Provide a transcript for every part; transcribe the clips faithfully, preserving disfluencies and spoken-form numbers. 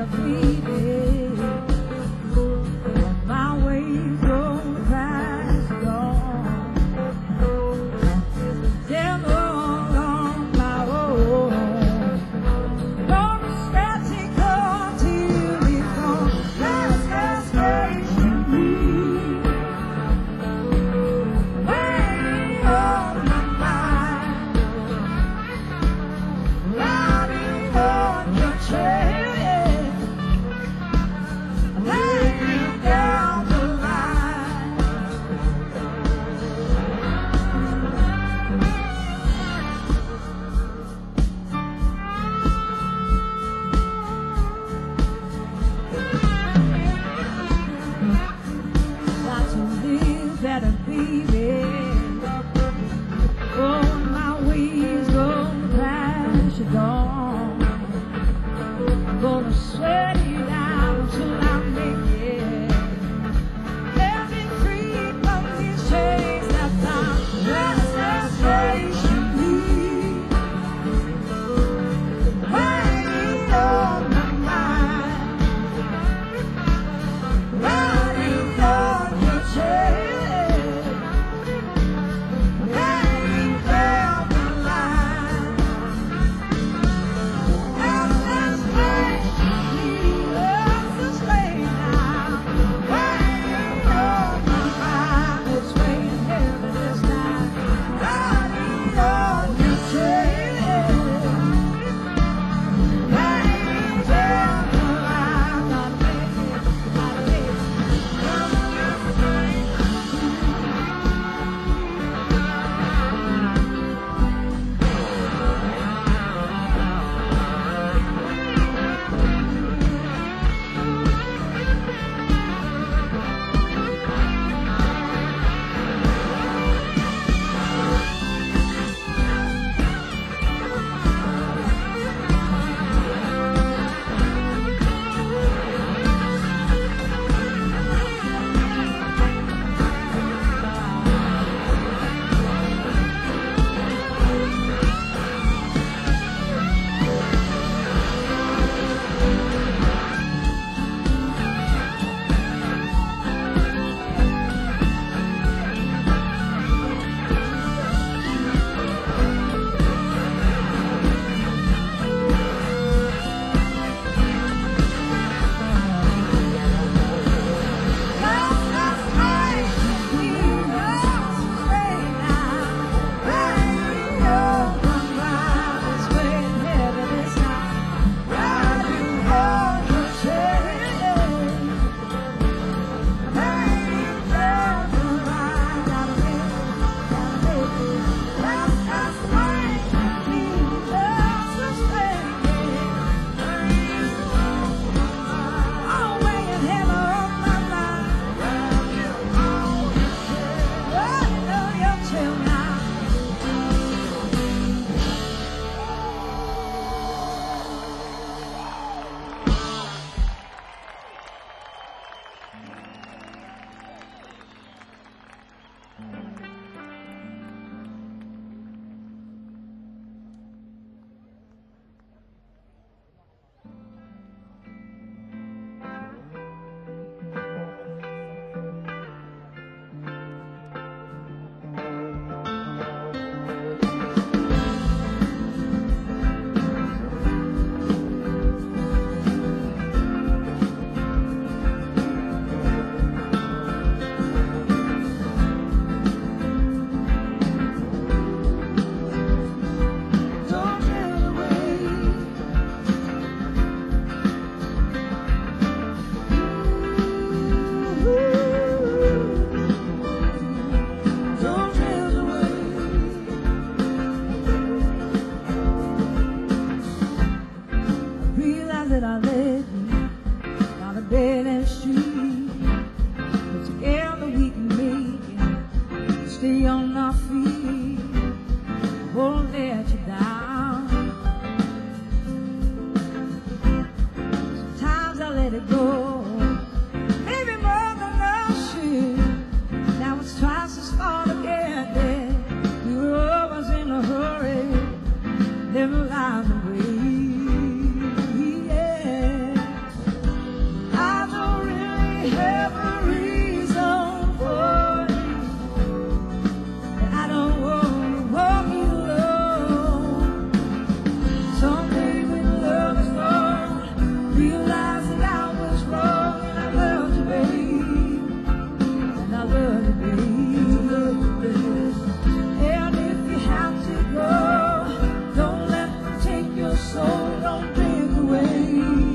Never lies away, yeah. soul, don't drift away.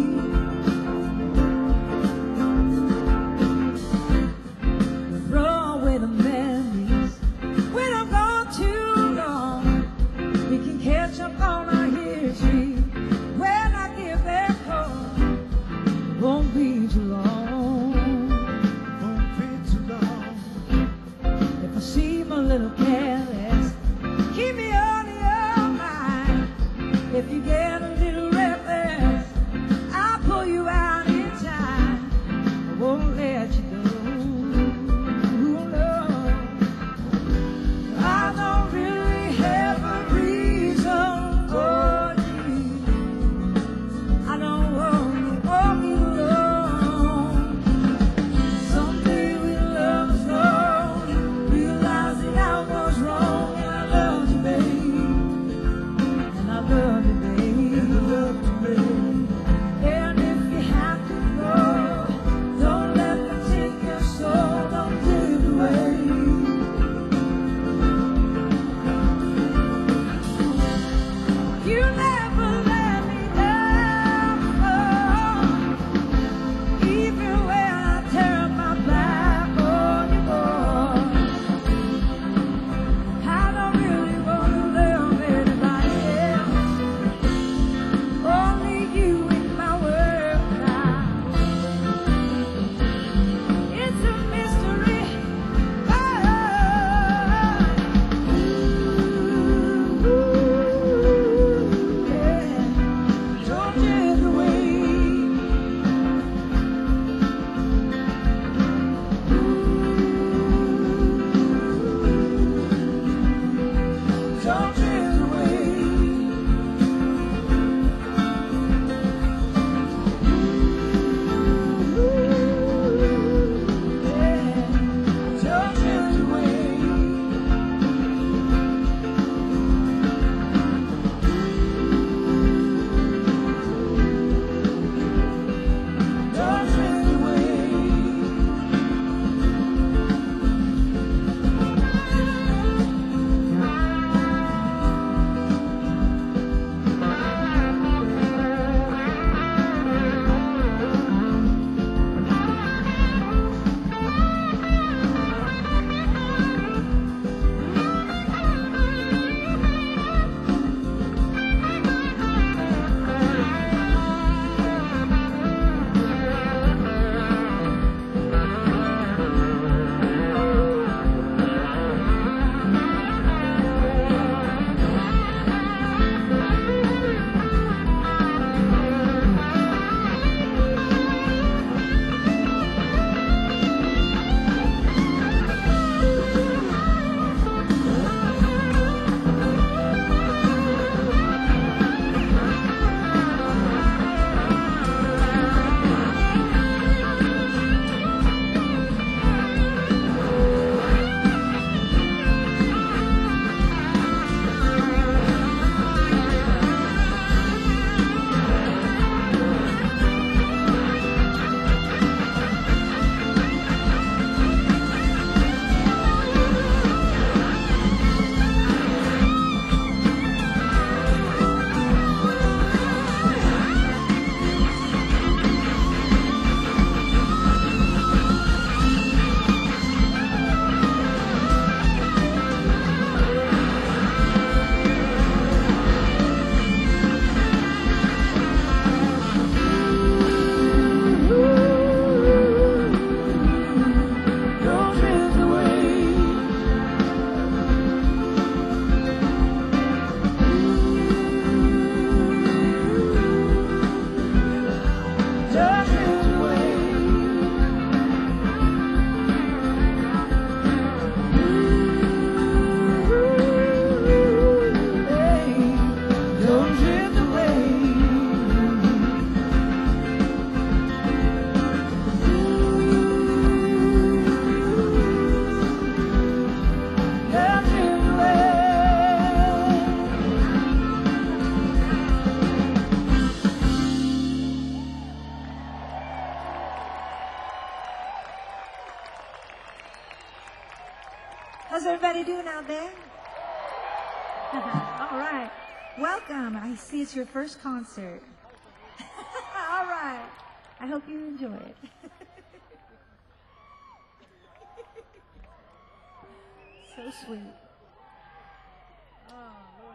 Throw away the memories when I'm gone too long. We can catch up on our history when I give that call. Won't be too long. Won't be too long. If I seem a little careless, keep me on your mind. If you get a little reckless, I'll pull you out in time. I won't let you go. No, I don't really have a reason for you. I don't want to walk you alone. Someday we'll love us wrong, realize that I was wrong, and I love you, babe. And I love you, babe. And I love you, babe. And if you have to go, don't let them take your soul, don't drift away. You never let me down, even when I turn my back on you, boy. I don't really want to love anybody else, only you in my world now. It's a mystery. Oh, ooh, yeah. Don't drift away. Don't drift away. Don't drift away. Don't drift away. Don't drift away. Don't drift away. Don't drift away. Don't drift away. How's everybody doing out there? All right. Welcome. I see it's your first concert. All right. I hope you enjoy it. So sweet. Oh, Lord.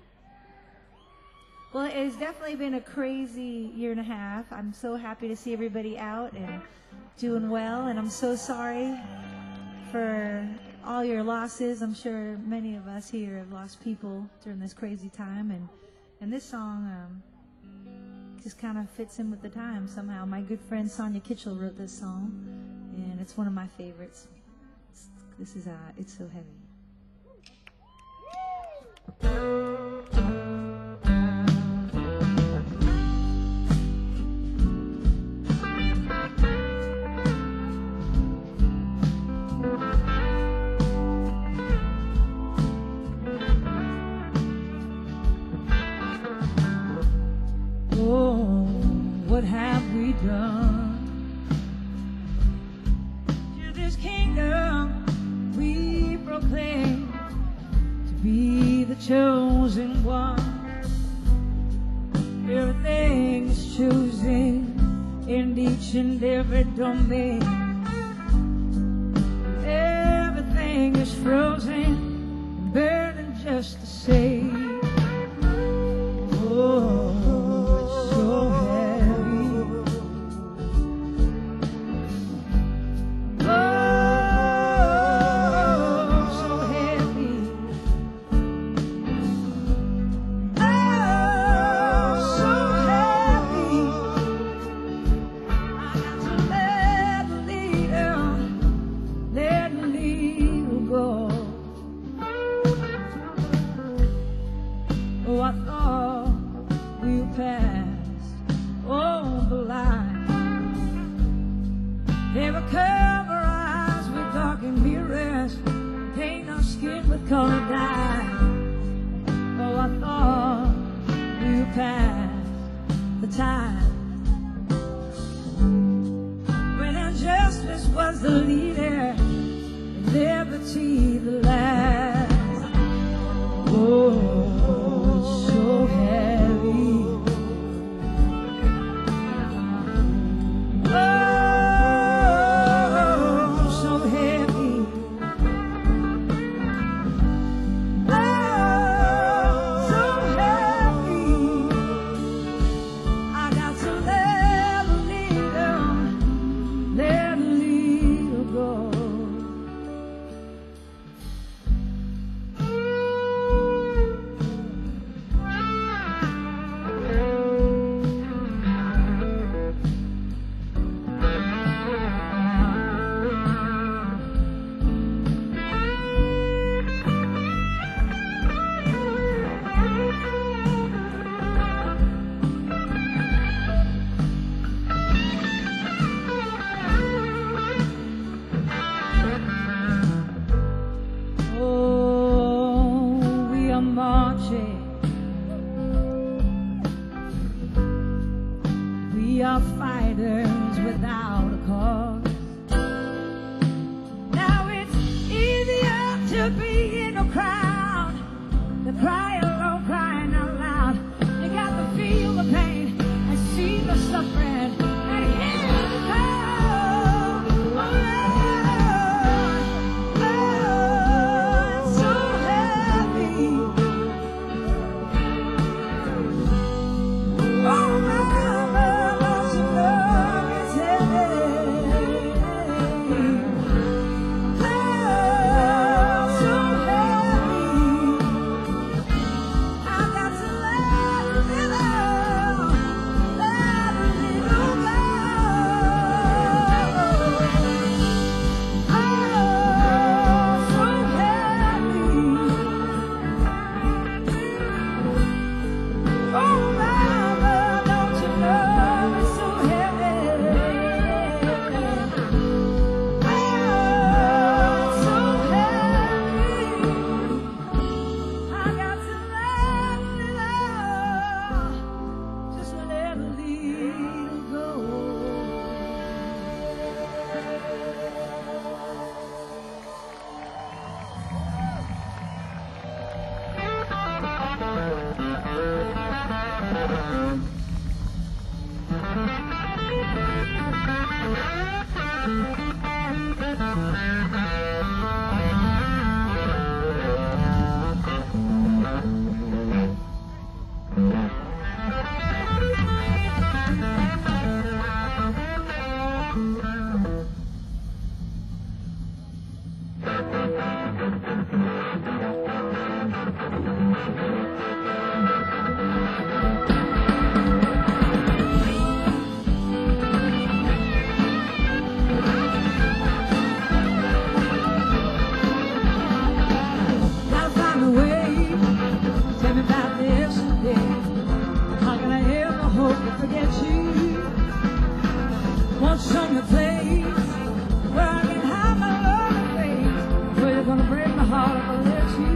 Well, it has definitely been a crazy year and a half. I'm so happy to see everybody out and doing well, and I'm so sorry for all your losses. I'm sure many of us here have lost people during this crazy time, and and this song um, just kind of fits in with the time somehow. My good friend Sonia Kitchell wrote this song, and it's one of my favorites. It's, this is uh, It's So Heavy. Oh, what have we done to this kingdom we proclaim to be the chosen one? Everything is chosen in each and every domain. Everything is frozen, burning just the same. Oh, so heavy. Oh, so heavy. Oh, so heavy. I got to let the leader, let the leader go. Oh, I thought we'll pass over the line. Never cover our eyes with darkened mirrors, paint our skin with colored dye. Oh, I thought we'll pass the time when injustice was the leader and liberty the last. Oh, it's so heavy. Oh, so heavy. Oh, so heavy. I got to let the leader, let the leader go. Oh, we are marching. We are fighters without a cause. Now it's easier to be in a crowd than cry alone, crying out loud. You got to feel the pain and see the suffering and hear the call. Oh, oh, it's so heavy. Oh, my love, your love is heavy. Oh, so heavy. hope to forget you. Want some to place where I can hide my loving face, where you're gonna break my heart if I let you.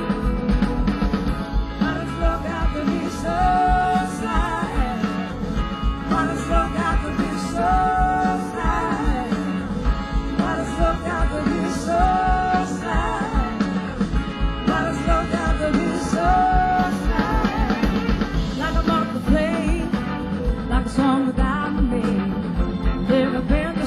Why does love got to be so sad? Why does love got to be so sad? Why does love got to be so sad? Why does love got to be so sad? Like I'm off the plane, like a song without a name. Never been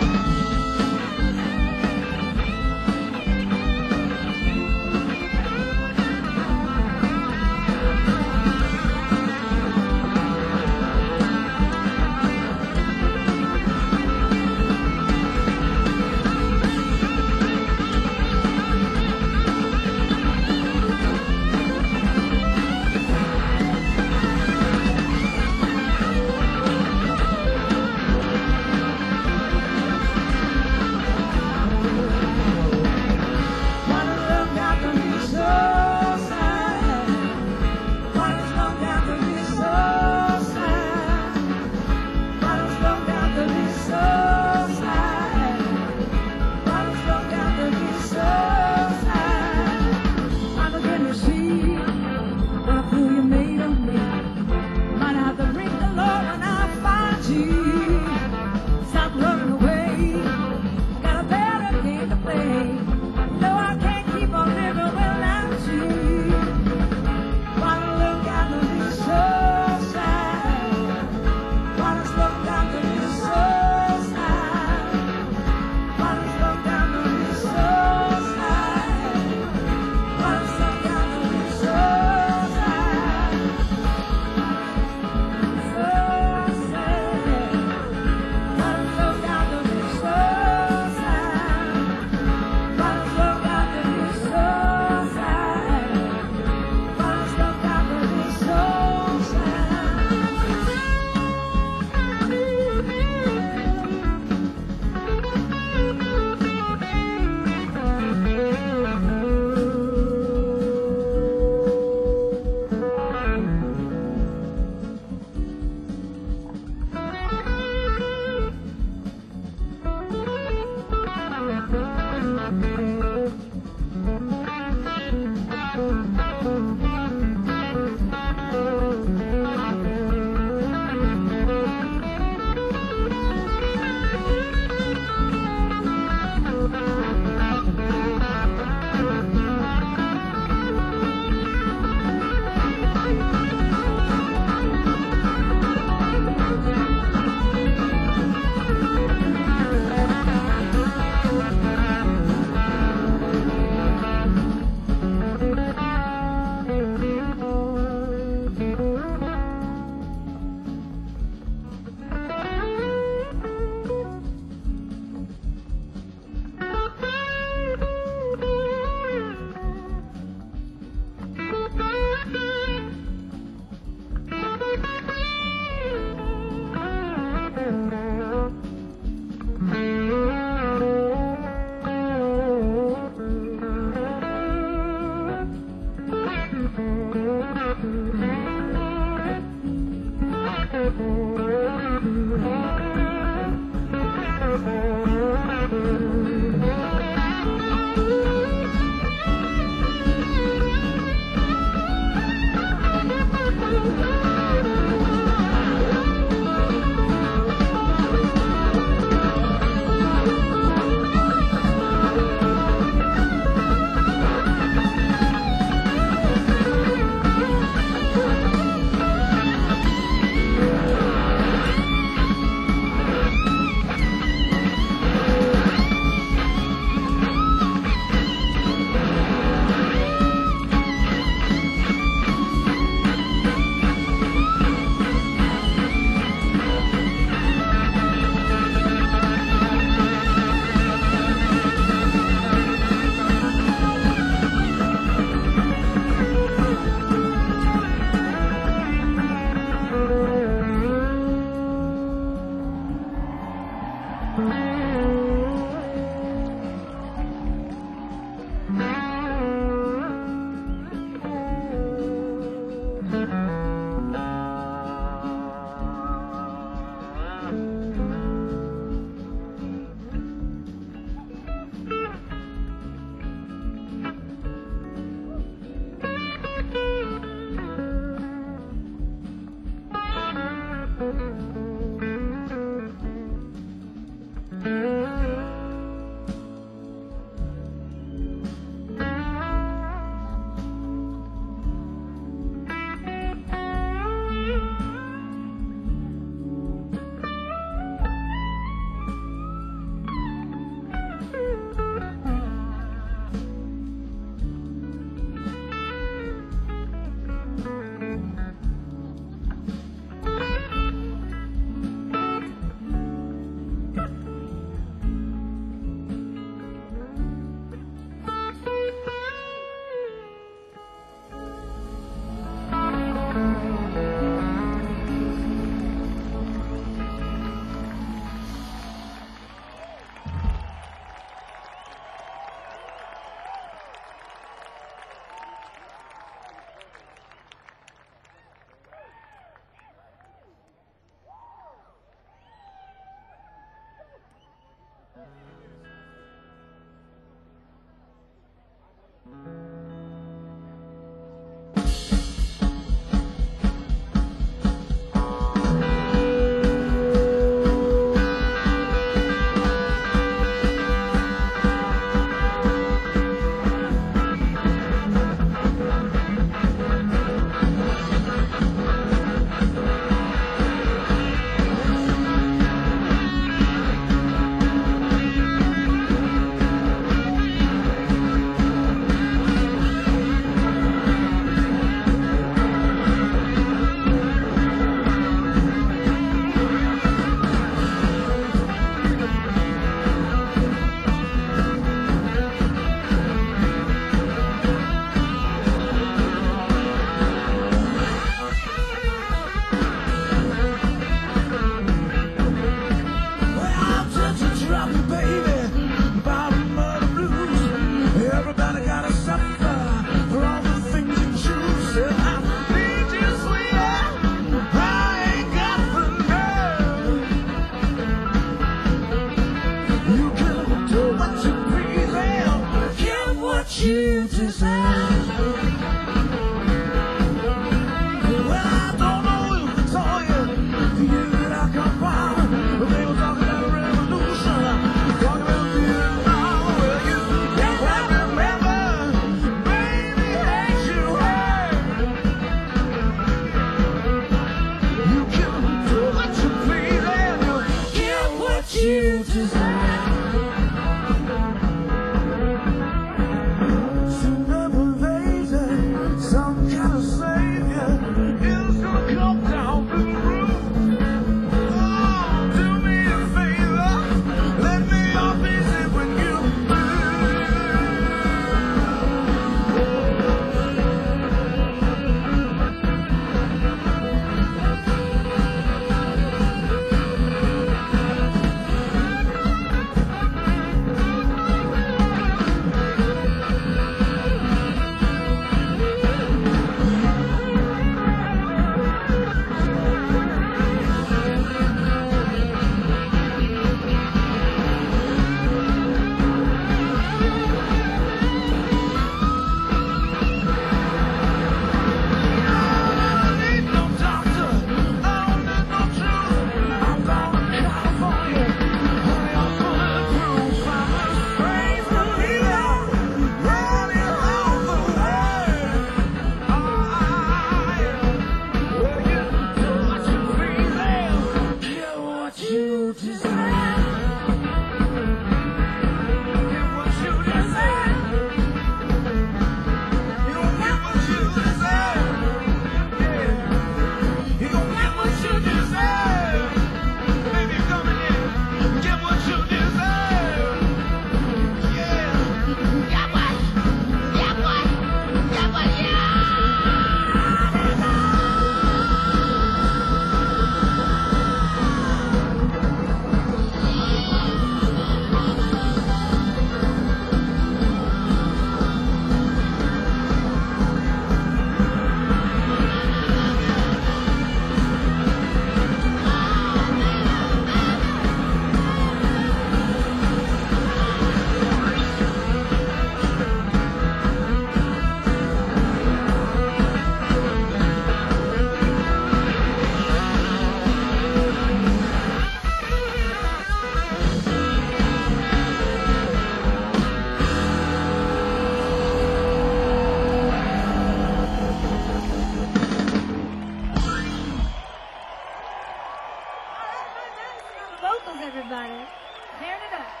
vocals, everybody. Tearing it up.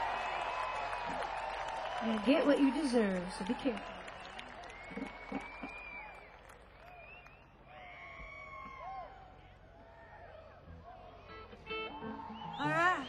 You get what you deserve, so be careful. All right.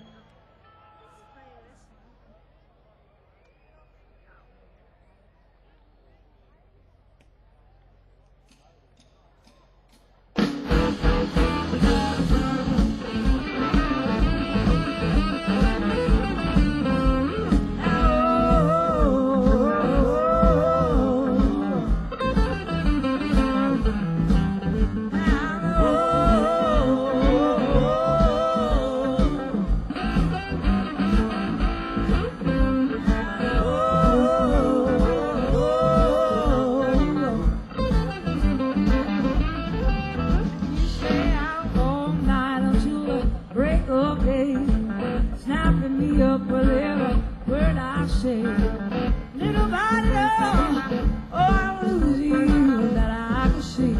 Snapping me up with every word I say. Little by little, oh, I'm losing you that I can see.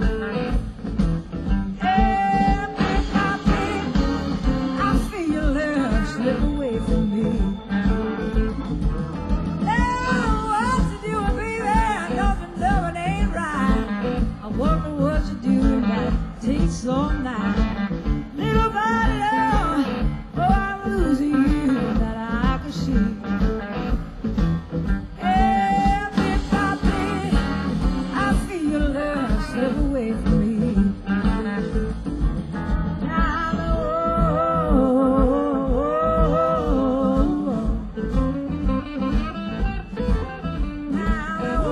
Every copy, I feel love slip away from me. Oh, what you doing, baby? I know the loving ain't right. I wonder what you're doing, but it takes all night. Little by little, oh, I'm losing you that I can see. Every copy, I feel love slip away from me. Now, oh, oh, oh, now,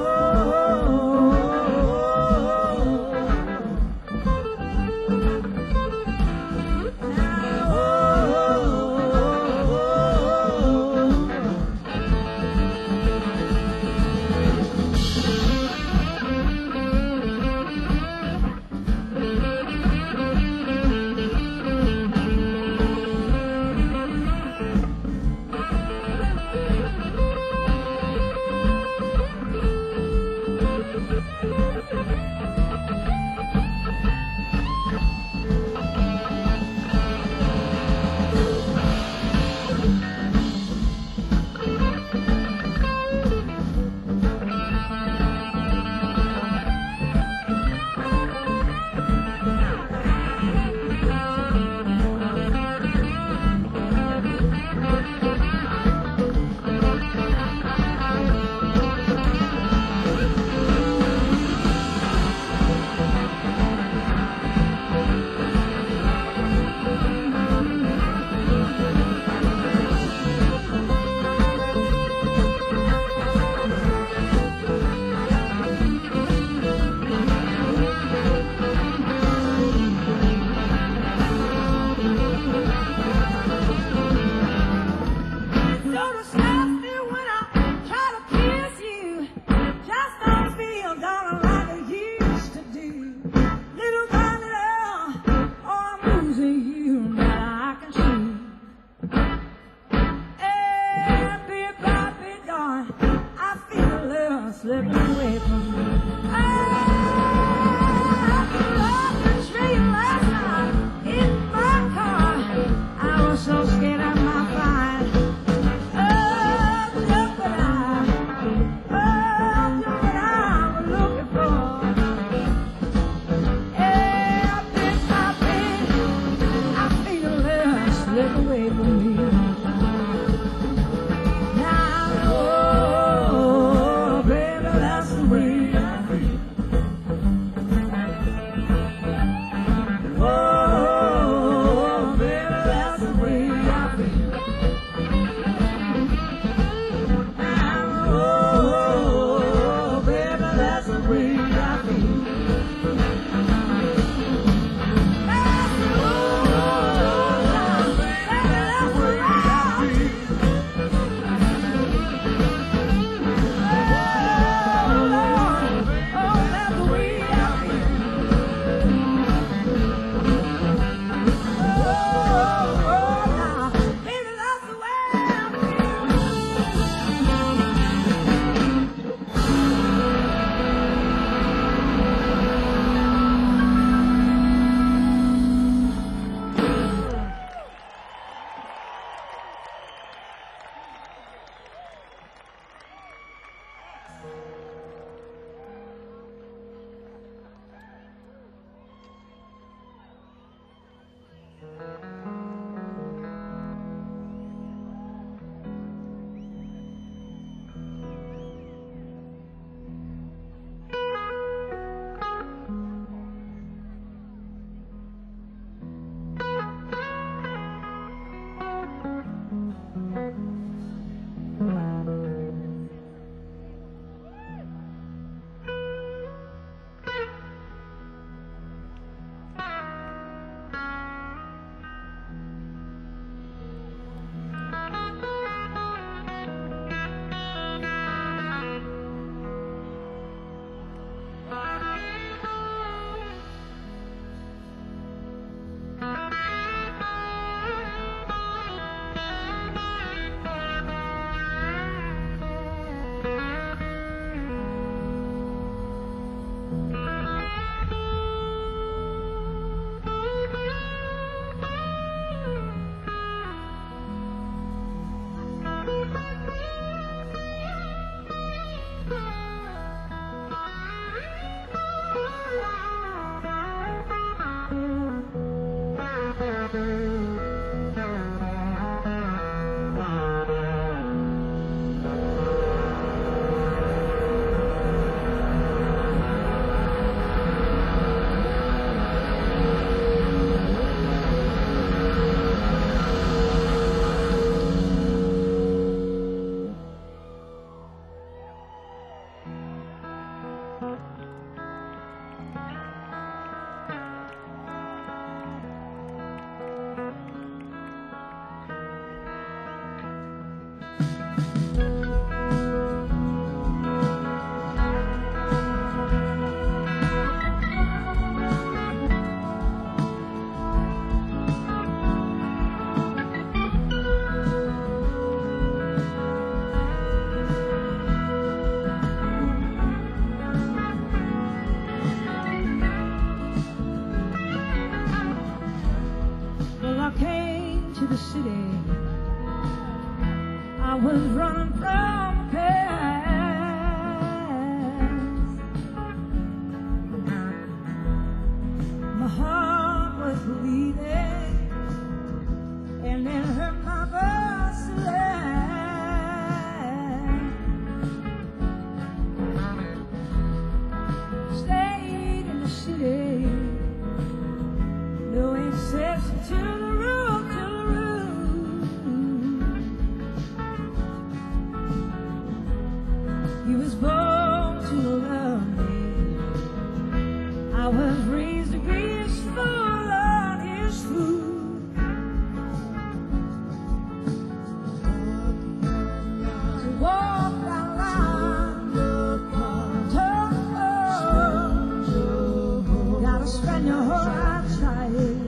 slipping away from me. I lost the train last night in my car. I was so scared I might find. Oh, look what I, oh, look what I was looking for. Every time I feel love slip away from me. That's the way I feel. I came to the city, I was running from the past. My heart was bleeding, and it hurt my voice to laugh. Stayed in the city, no exception to the rule, to the rule. He was born to love me, I was raised to be his fool on his food. To walk that line, tough, gotta spend your whole life trying.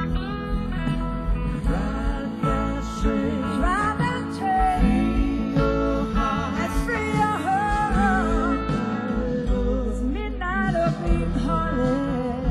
Drive that train and free your heart. It's midnight up in Harlem.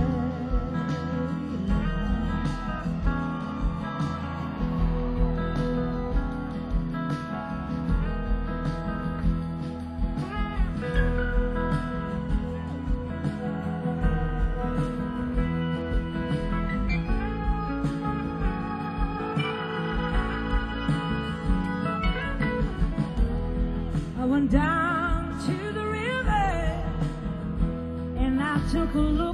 I went down to the river and I took a look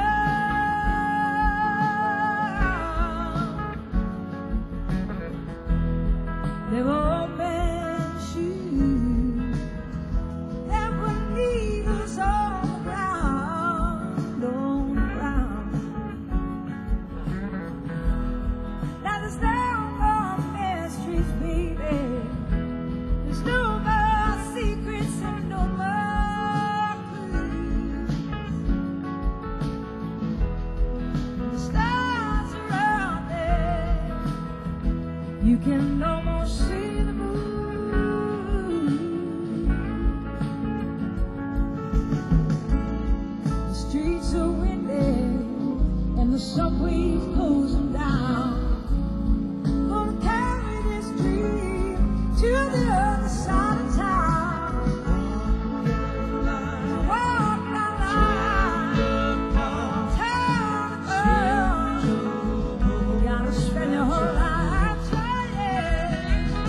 around. There were old men's shoes, there were needles on the ground, on the ground. Now there's no more mysteries, baby. There's no more secrets and no more clues. The stars are out there, you can almost see the moon. The streets are windy and the subway's closing down. Gonna carry this dream to the other side of town. Walk that line, town to town. You gotta spend your whole life trying.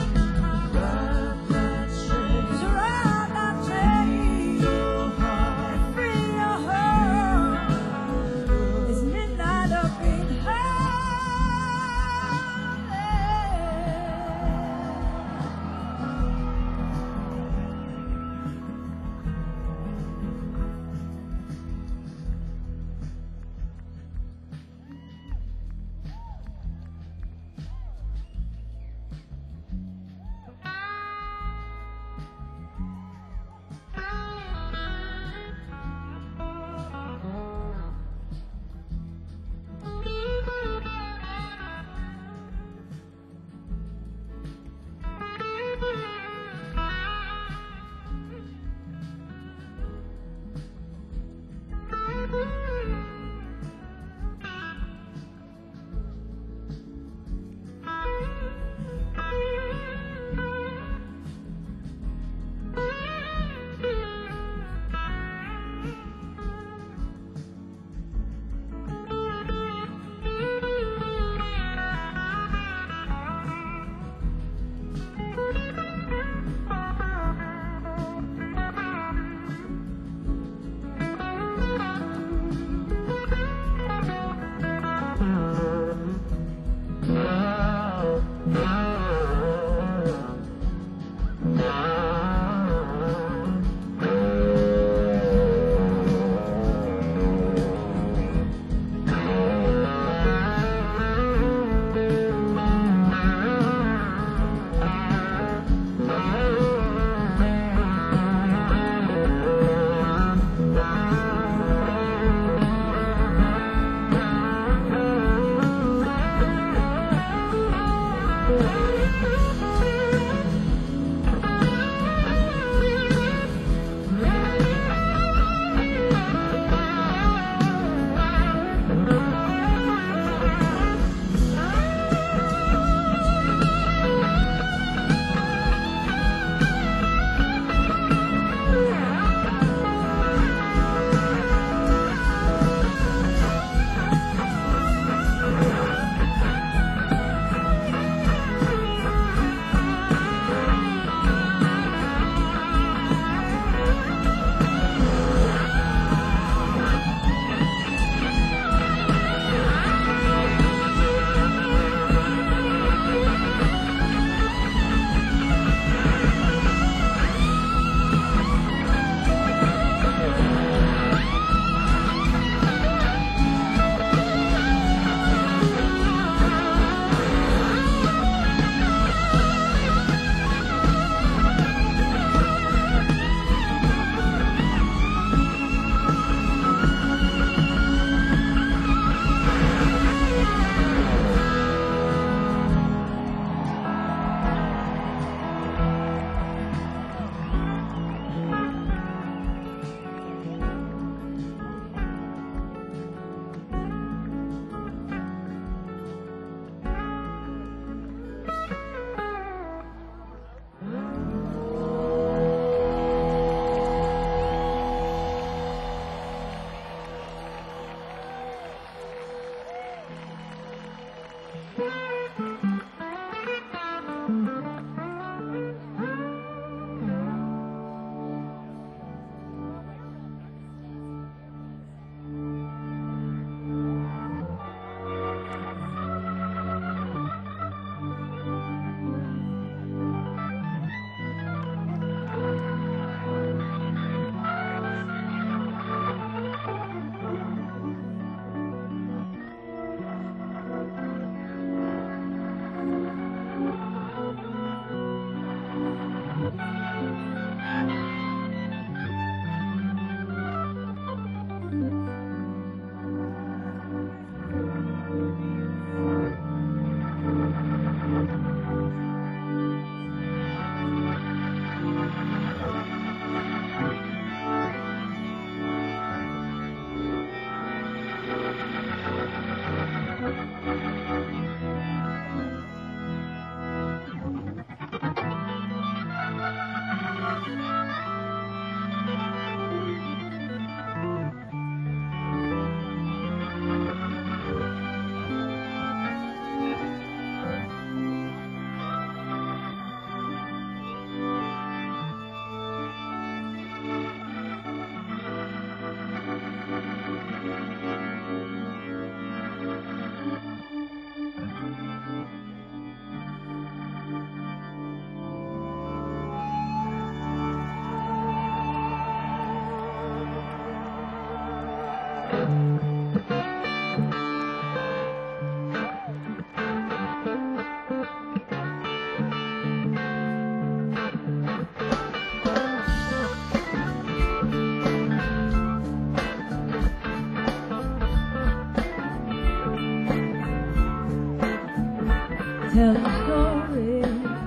Tell the story,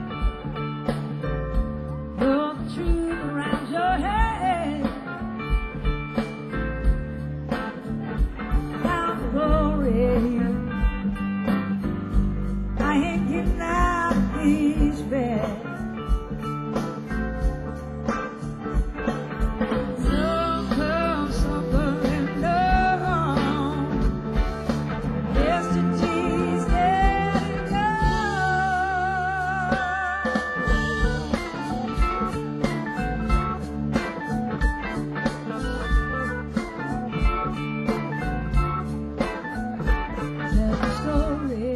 throw the truth around your head. Now glory, I ain't getting out of these beds. Some come suffering alone. Yesterday's dead and tell the story,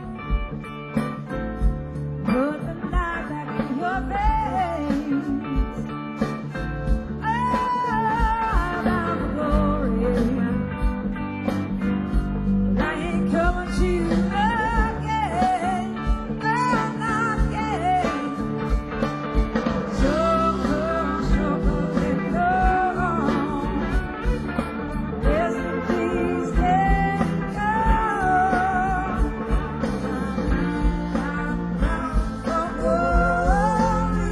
put the light back in your face. Oh, about the glory, but I ain't coming to you again. Oh, not again. So come struggling along. Yesterday's dead and gone. I'm bound for glory.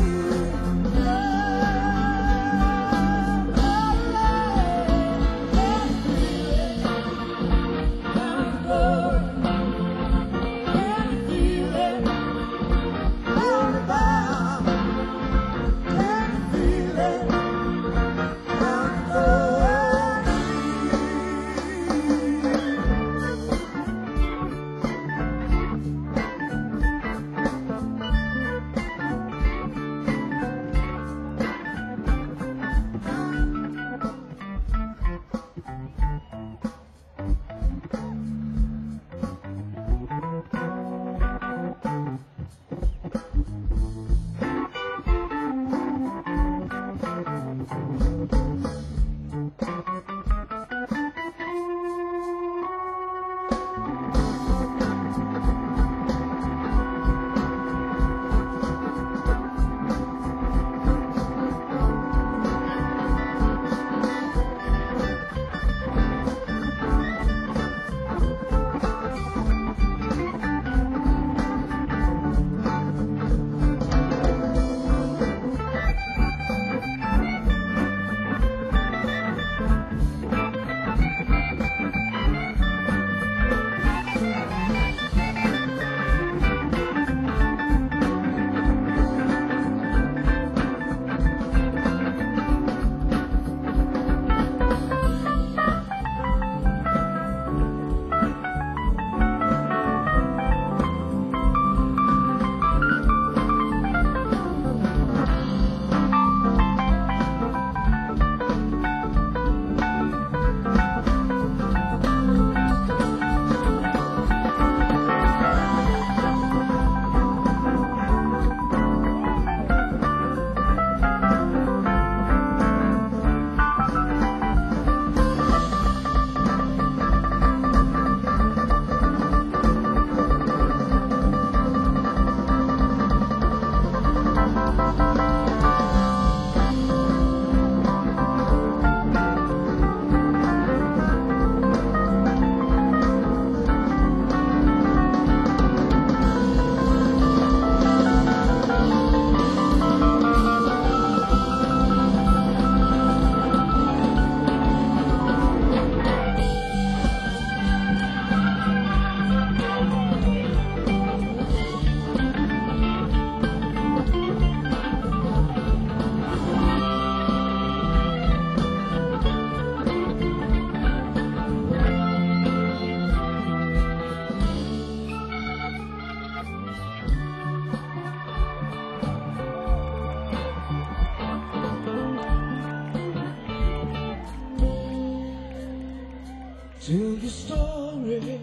Tell your story,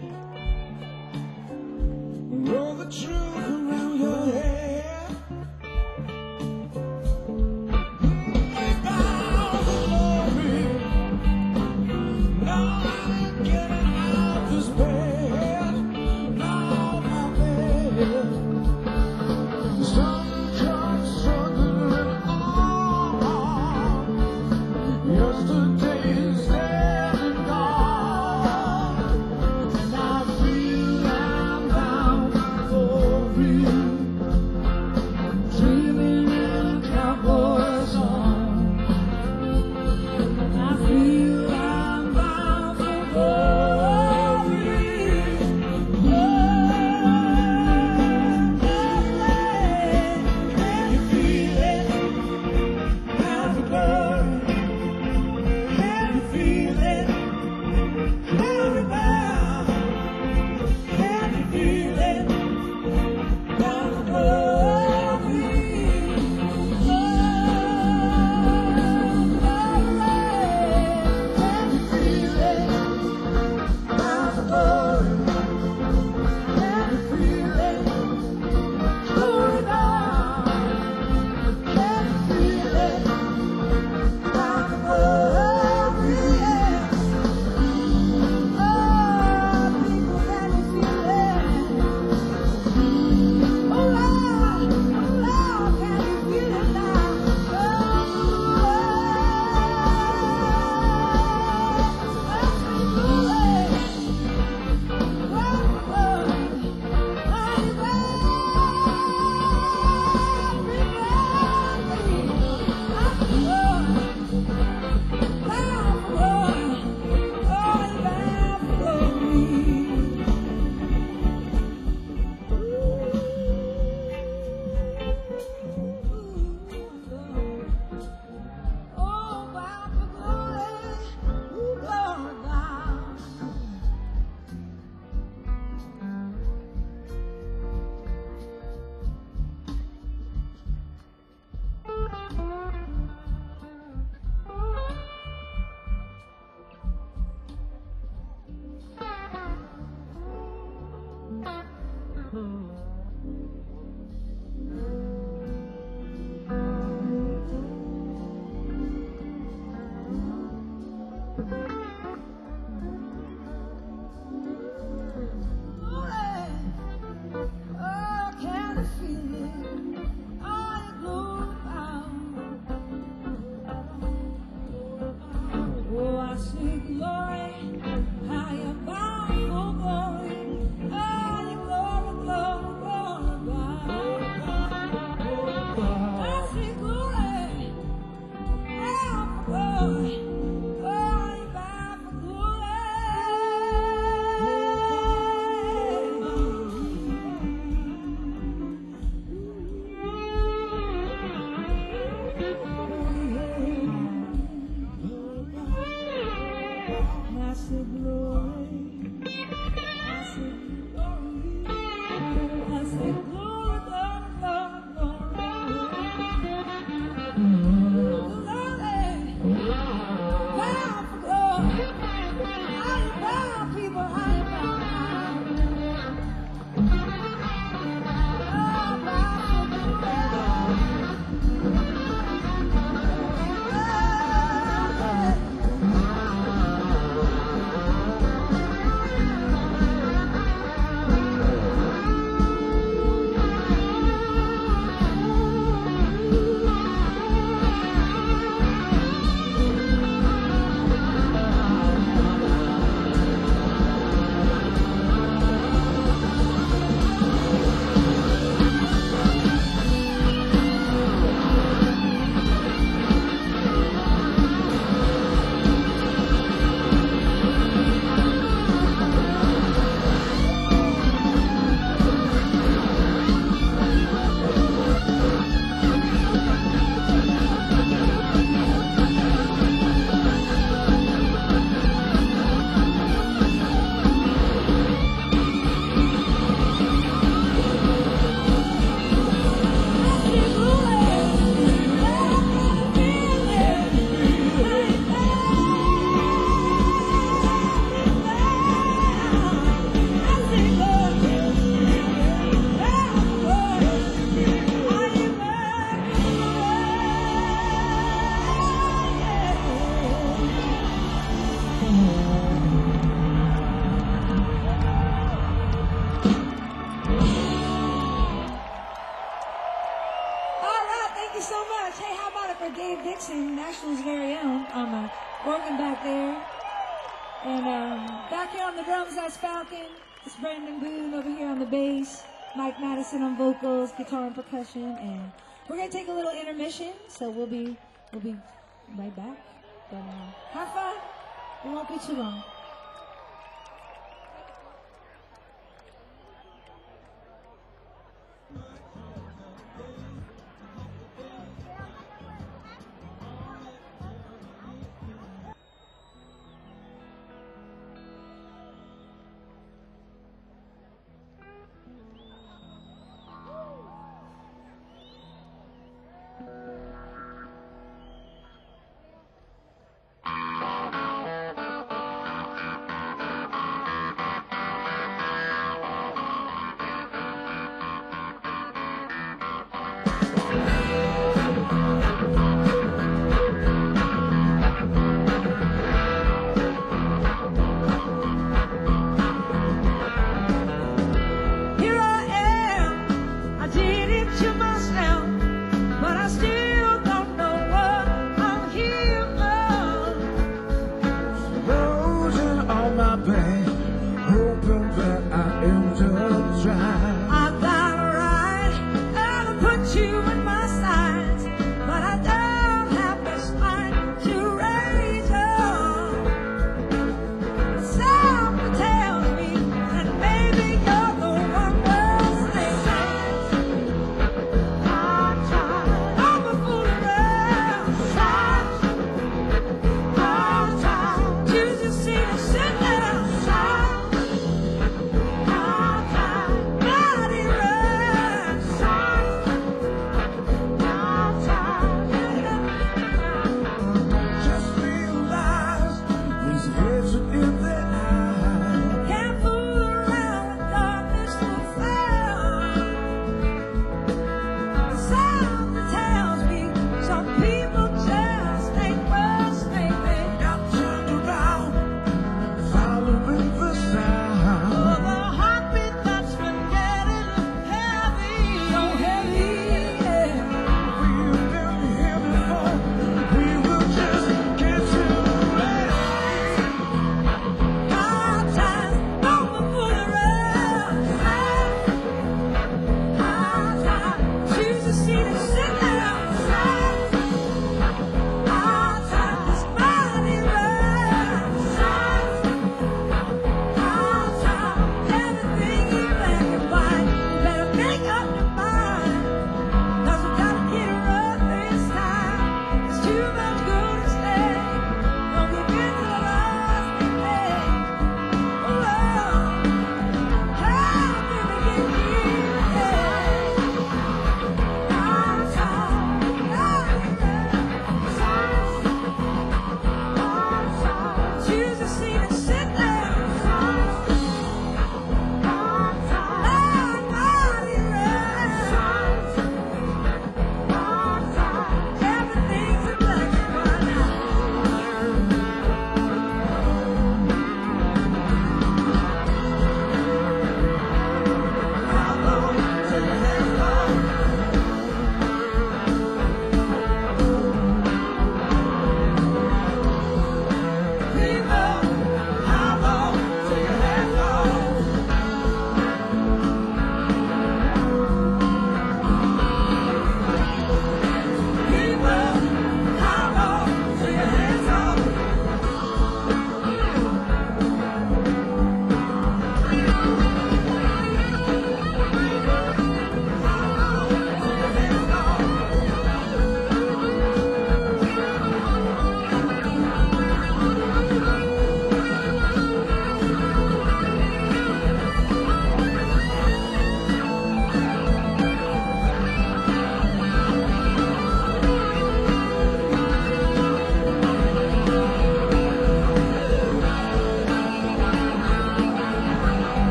roll the truth around your head. About the glory, now I'm getting out of this bed. Now my bed, some come struggling on. Yesterday's dead and gone. Now Oh, can I feel it? Oh, you glow Oh, I see glory, high above full glory. Oh, you glory, glory, glory, God. I see glory, bow for glory. Oh, you bow for I see glory, I see glory, I see glory, glory, glory, glory. Bow for glory. I bow, people, I bow. Oh, bow for Thank you so much. Hey, how about it for Dave Dixon, Nashville's very own, on the organ back there. And um, back here on the drums, that's Falcon. It's Brandon Boone over here on the bass. Mike Madison on vocals, guitar and percussion. And we're gonna take a little intermission, so we'll be we'll be right back. But uh, have fun. It won't be too long.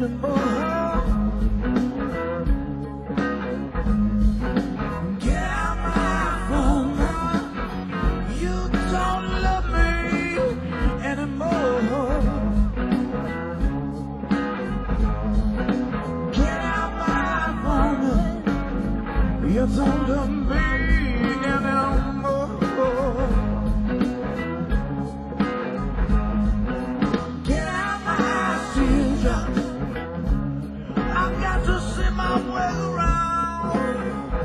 anymore. Get out my phone now. You don't love me anymore. Get out my phone now. You don't love me anymore. Get out my teardrops. I've got to see my way around.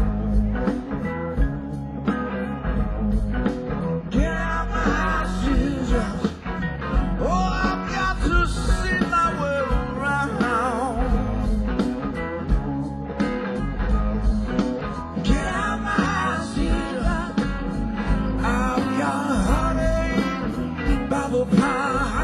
Get out my teardrops. Oh, I've got to see my way around. Get out my teardrops. I've got honey by the pound.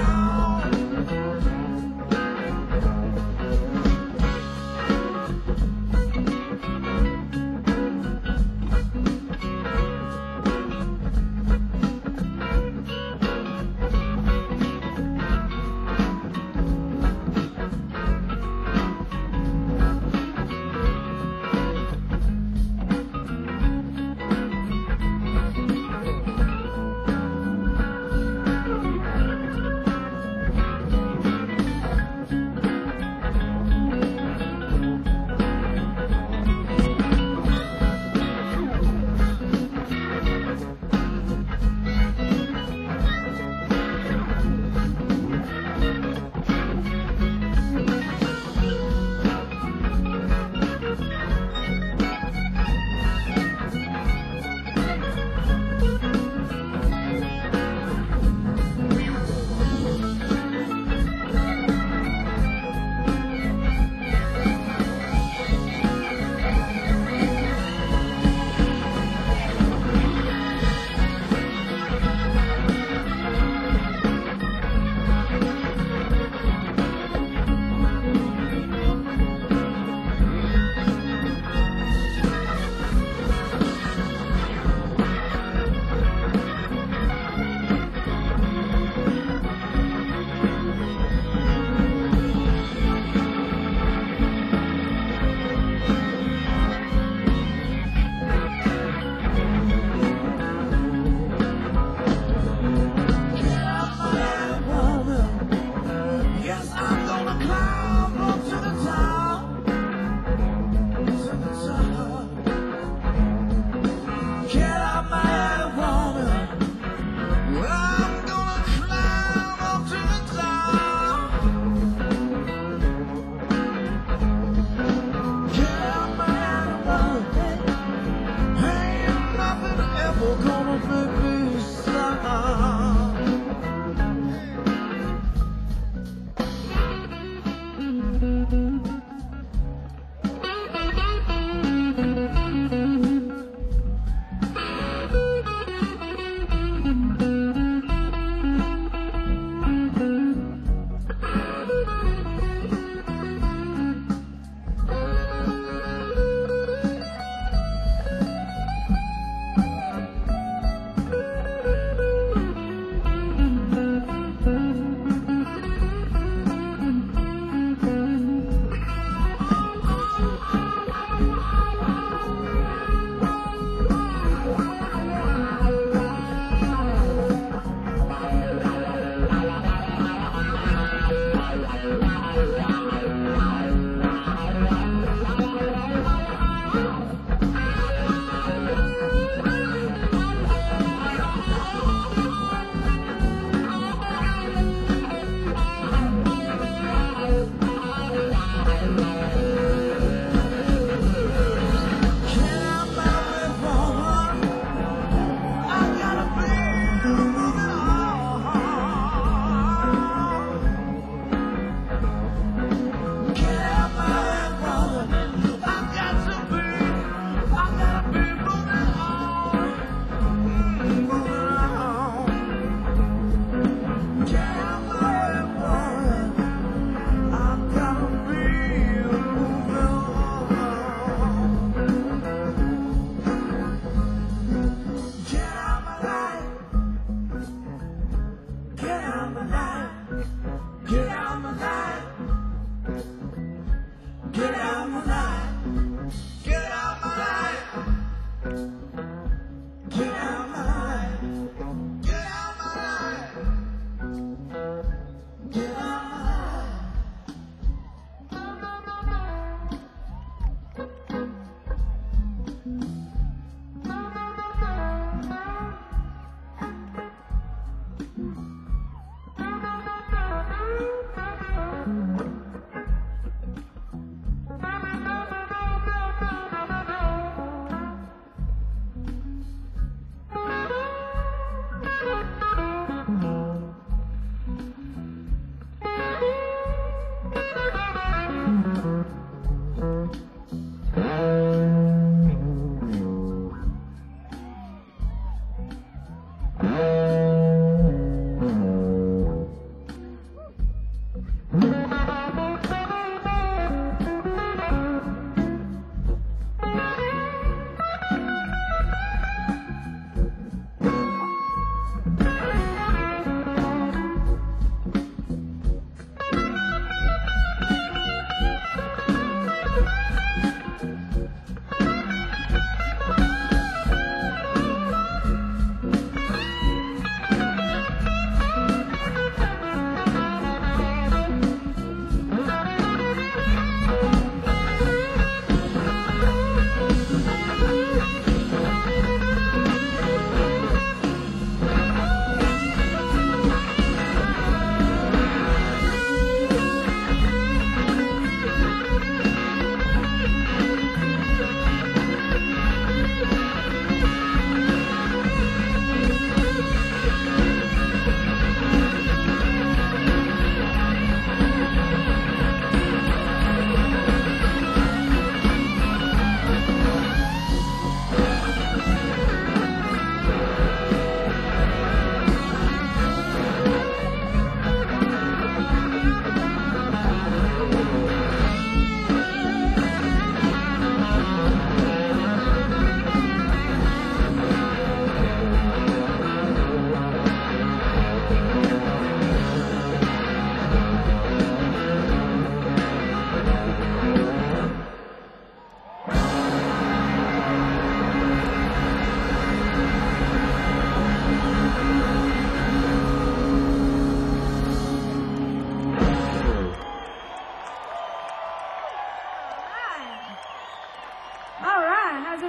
Yes, I'm gonna climb up to the top, to the top. Get out my woman. I'm gonna climb up to the top. Get out my woman. Ain't nothing ever gonna make me stop.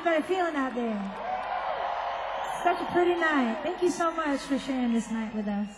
everybody feeling out there? Such a pretty night. Thank you so much for sharing this night with us.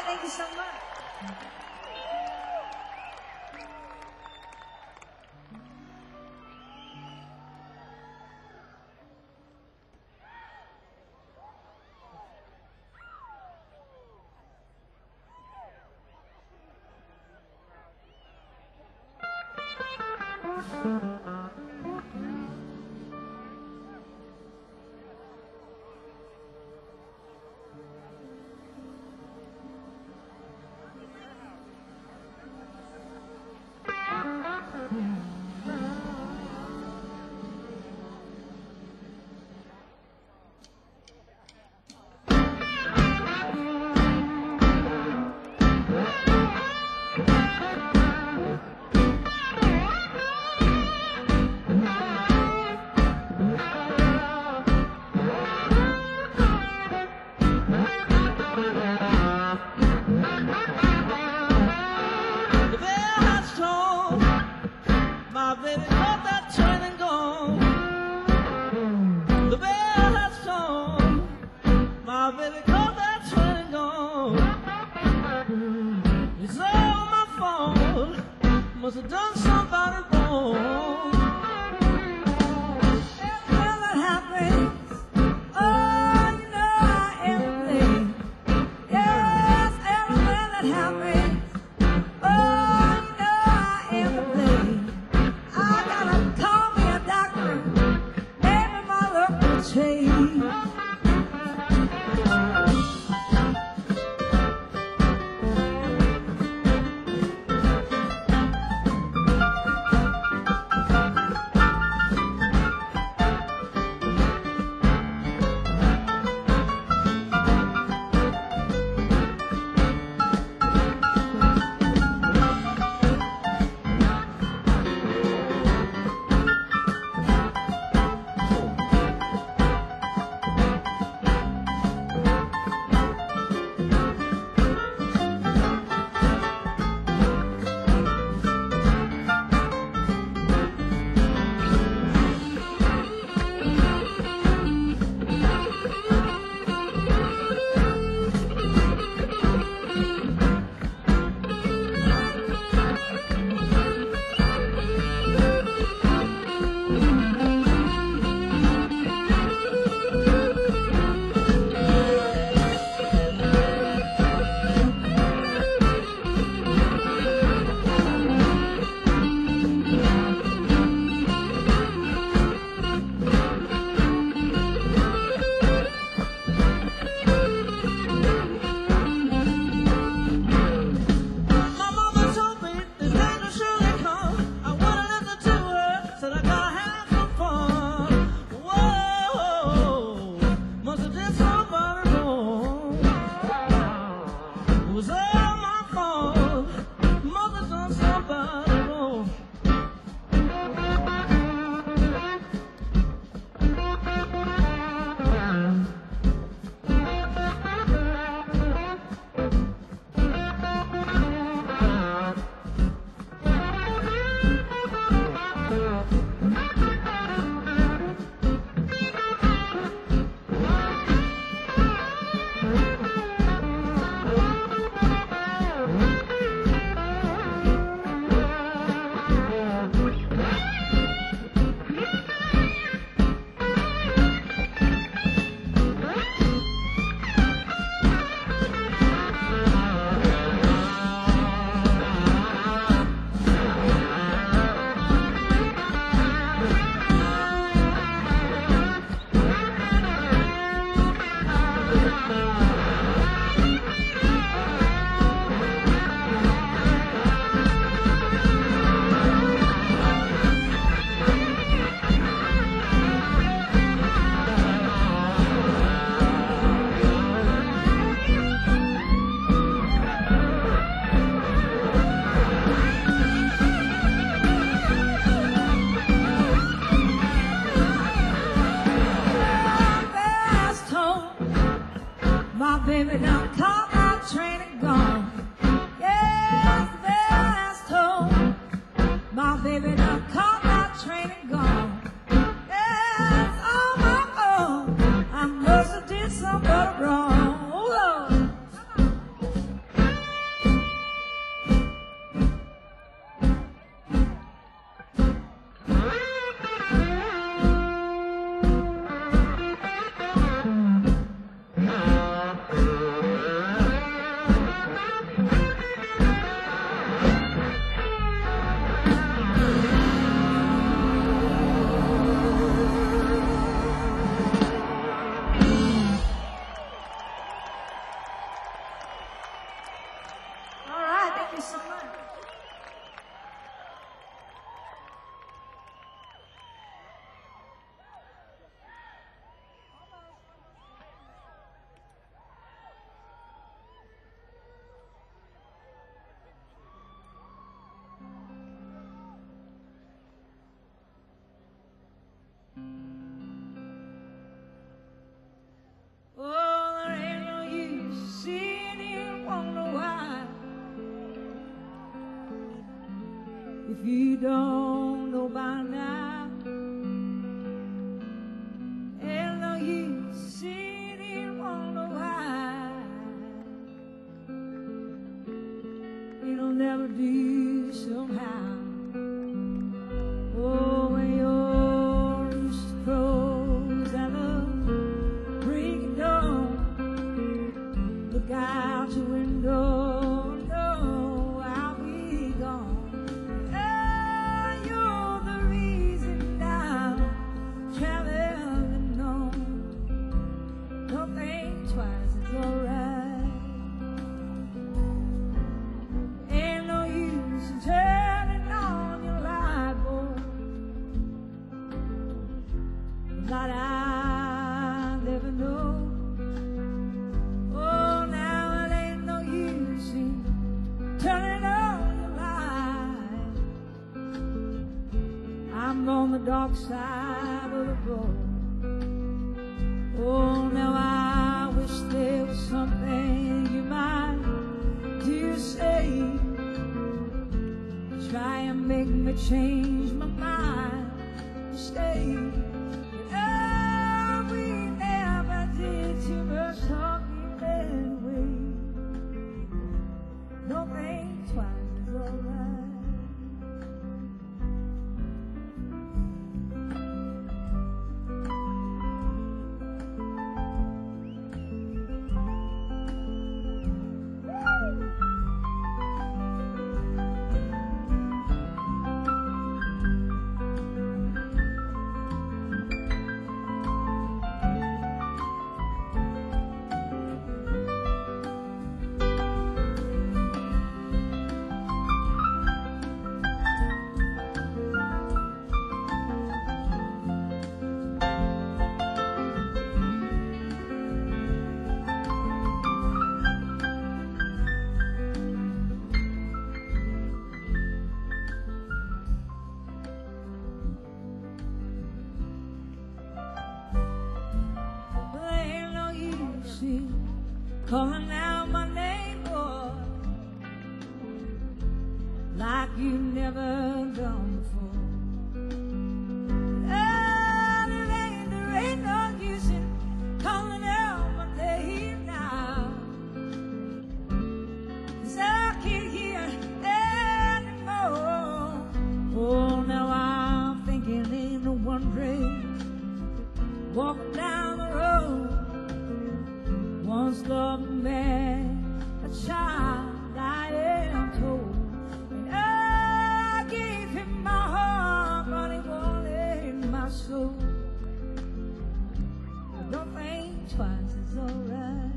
Thank you so much. The bell has tolled, my baby caught that train and gone. The bell has tolled, my baby caught that train and gone. It's all my fault, must have done somebody wrong. Well, that happens. Oh, you know I am a thing. Yes, everywhere that happens. Oh, you know I am a thing. I gotta call me a doctor. Maybe my luck will change. My mama told me this day will surely come. I wouldn't listen to her, said I gotta have some fun. Whoa, must have did somebody wrong. It was all my fault, must have done somebody wrong. Thank you so much. Oh, there ain't no use sitting here wondering why. If you don't know by now, ain't no use sitting here wondering why. It'll never do somehow. Oh, when your rooster crows and the break of dawn, look out your window, no, I'll be gone. Oh, you're the reason I'm traveling on. Don't think twice, it's alright. Ain't no use in turning on your light bulb. Not I never know. Oh, now it ain't no use in turning on your light. I'm on the dark side of the road. Oh, now I wish there was something you might do, say, try and make me change my mind to stay. Oh, we never did too much talking anyway. Don't think twice, it's alright. Well, ain't no use in calling out my name, boy, like you've never done before. And it ain't, there ain't no use in calling out my name now, 'cause I can't hear anymore. Oh, now I'm thinking ain't no wondering, walking down the road, once loved a man, a child, I am told. And I gave him my heart, but he wanted my soul. But don't think twice, it's alright.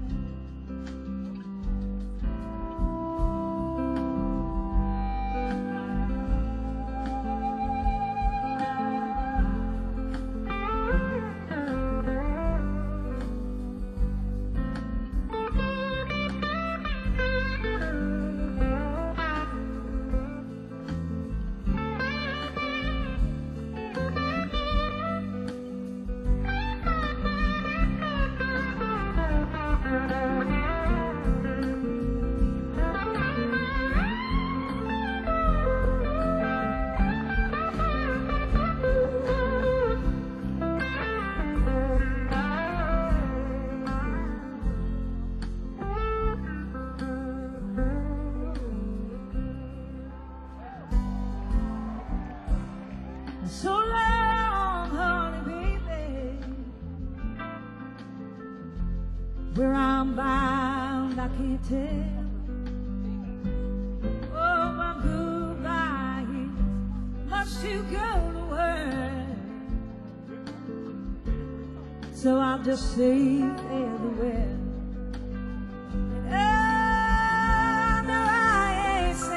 So long, honey, baby, where I'm bound, I can't tell. Oh, my goodbye is much too good a word, so I'll just say farewell. And oh, no, I ain't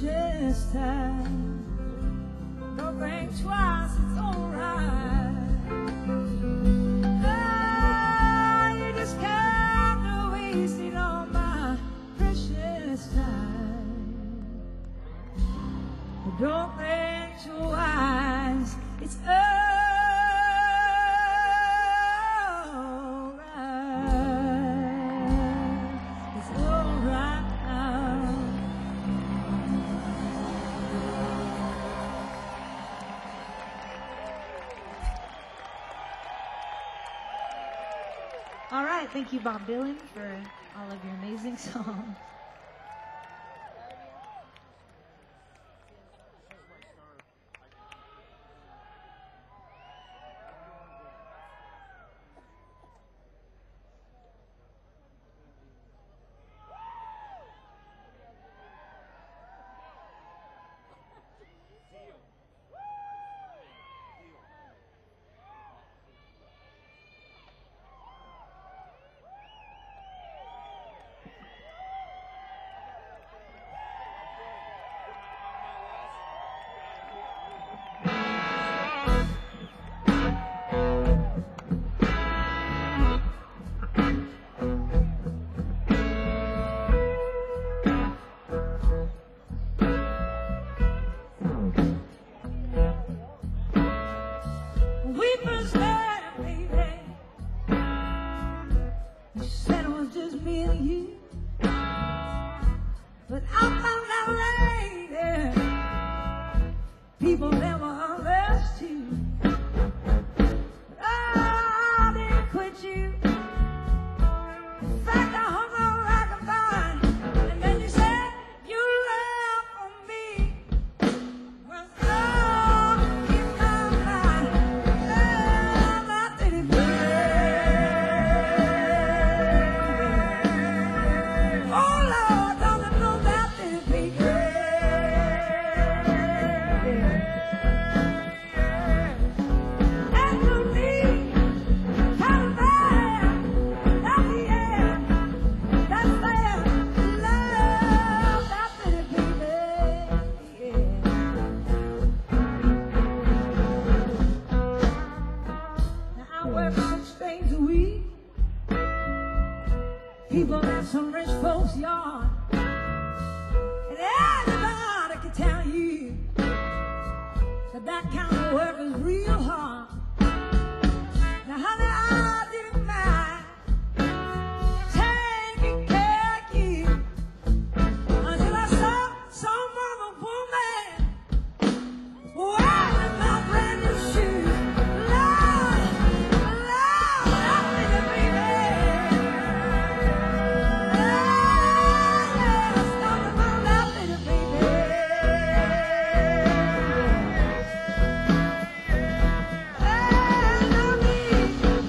this time. Don't think twice, it's alright. Ah, you just can't go wasting all my precious time. Don't think twice, it's alright. It's alright. All right, thank you, Bob Dylan, for all of your amazing songs. We first met, baby. You said it was just me and you, but I found out later people never understood you. But I didn't quit you. In fact, I hung on like a vine, and then you said you love for me. Well, oh, in my mind, love, I didn't believe. Oh Lord, don't you know that didn't believe. And to me, kind of bad, at the end, that's there, love, that didn't believe. Now I work six days a week. People in some rich folks' yard, and everybody can tell you that that kind of work is real hard. Now, honey, I didn't mind taking care of you until I saw some other woman wearing my brand new shoes. Lord, Lord, I didn't believe. Yes, talking about that little baby. And I mean,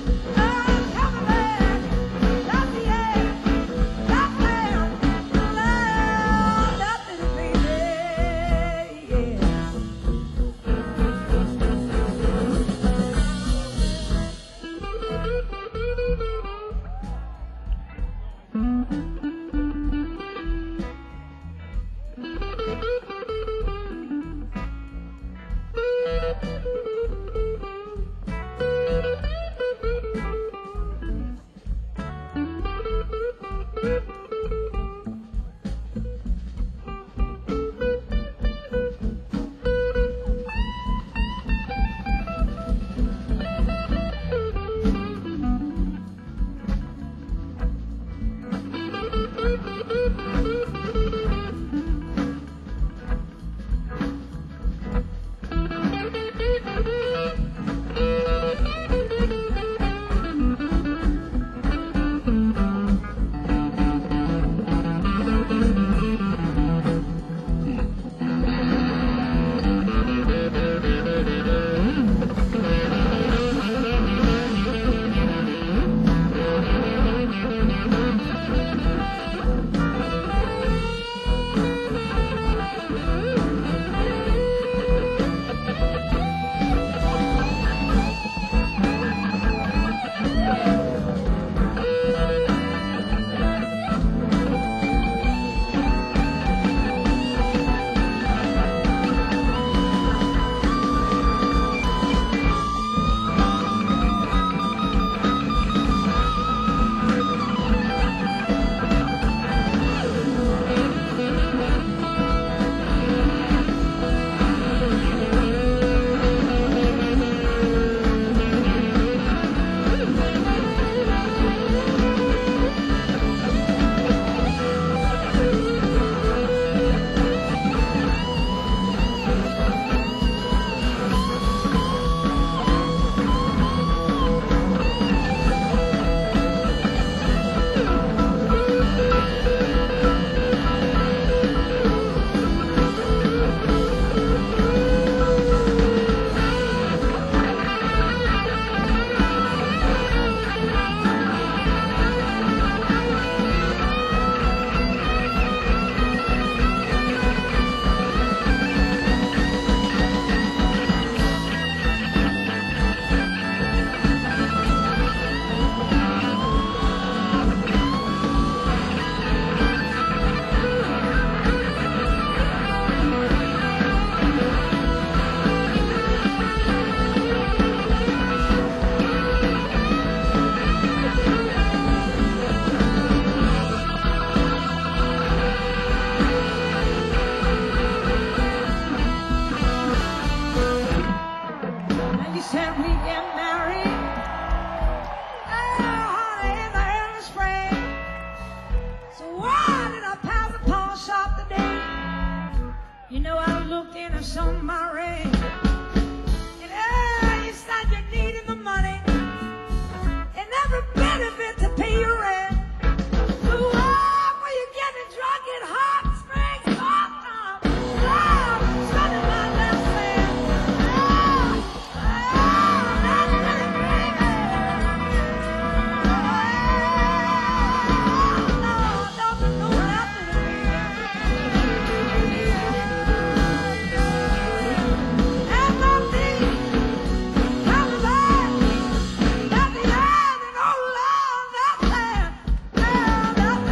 in a submarine. And uh, you said you needed the money and every bit of it to pay your rent. So uh, were you getting drunk at Hot Springs? Hot Tub? Oh, spending my last cent. Oh, oh, that's it, baby. Oh, no, don't do nothing to me. M O D, Taliban, at the end, and oh Lord, that's it. Oh, that's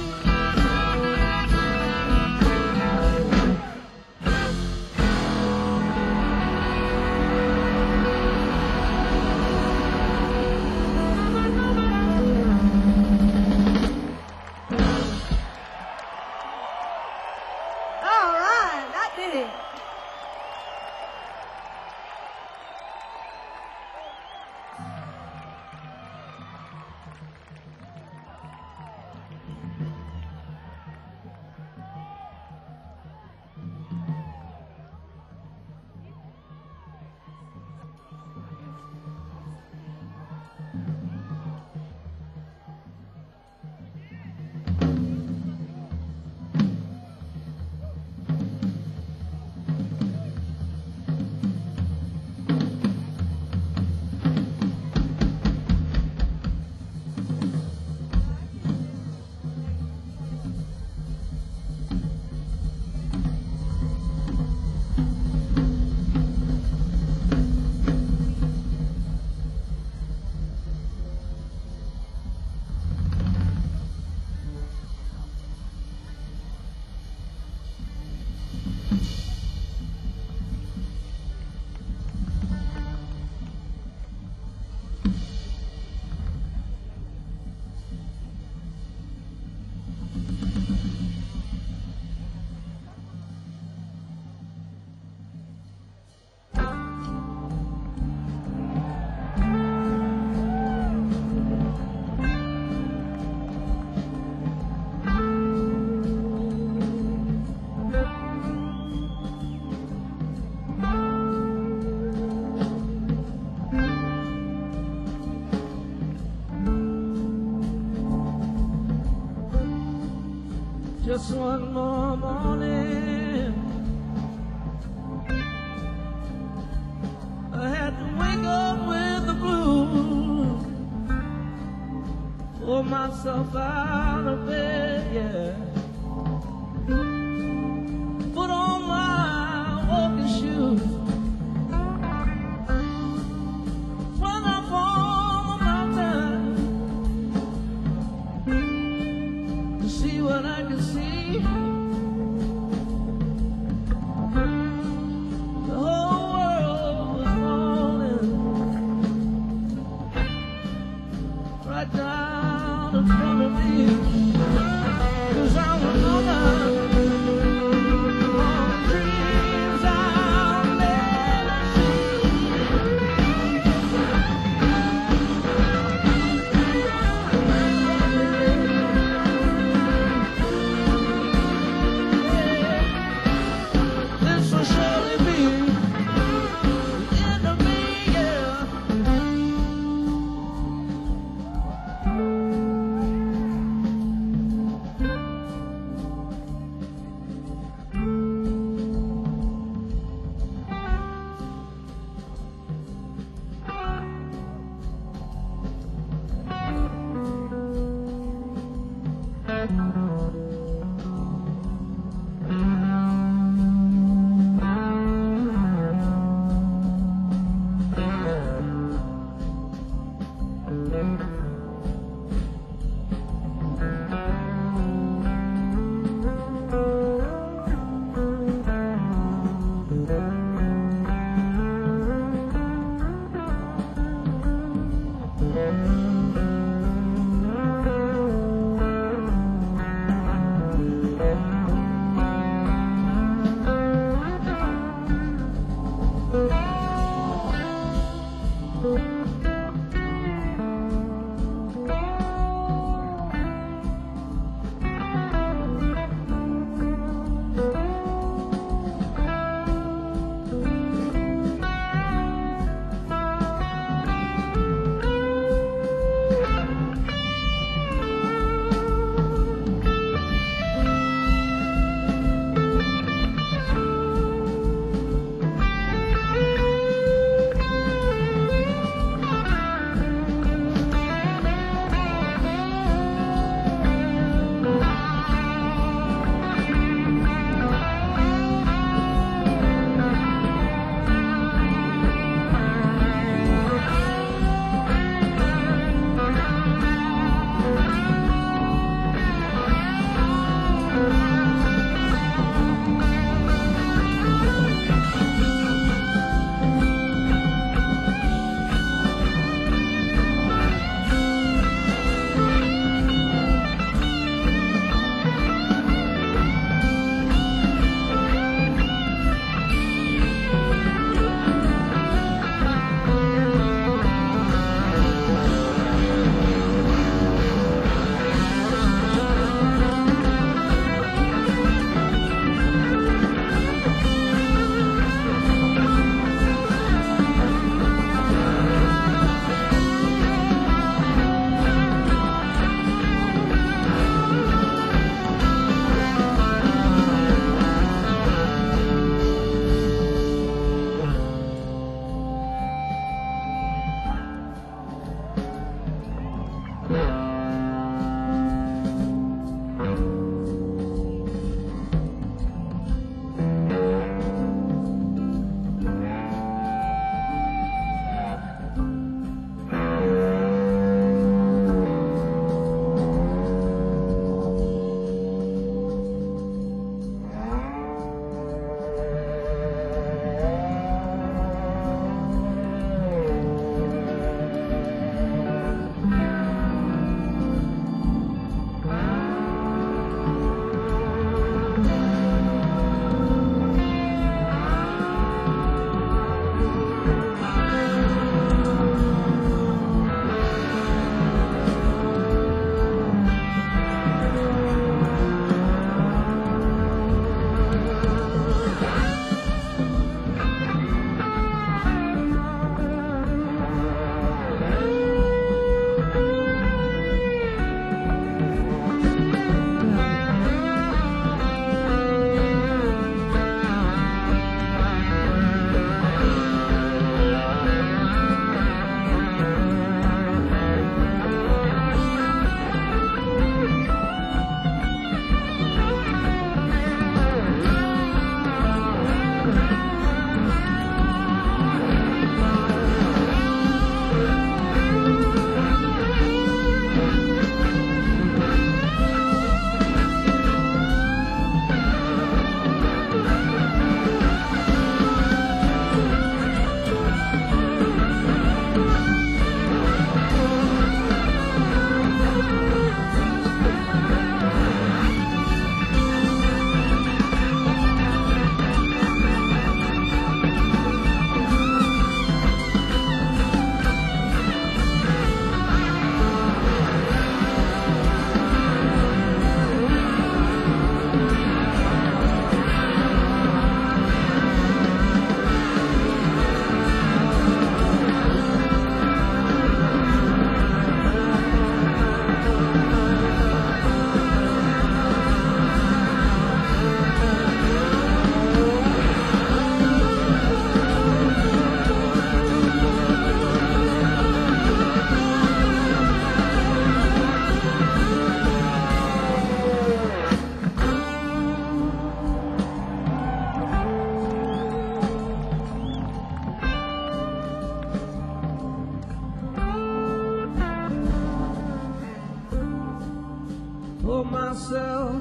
all right, that did it. Just one more morning, I had to wake up with the blues, pull myself out of bed, yeah. Put on my walking shoes, run up on the mountain to see what I can see. The whole world was falling right down in front of me, 'cause I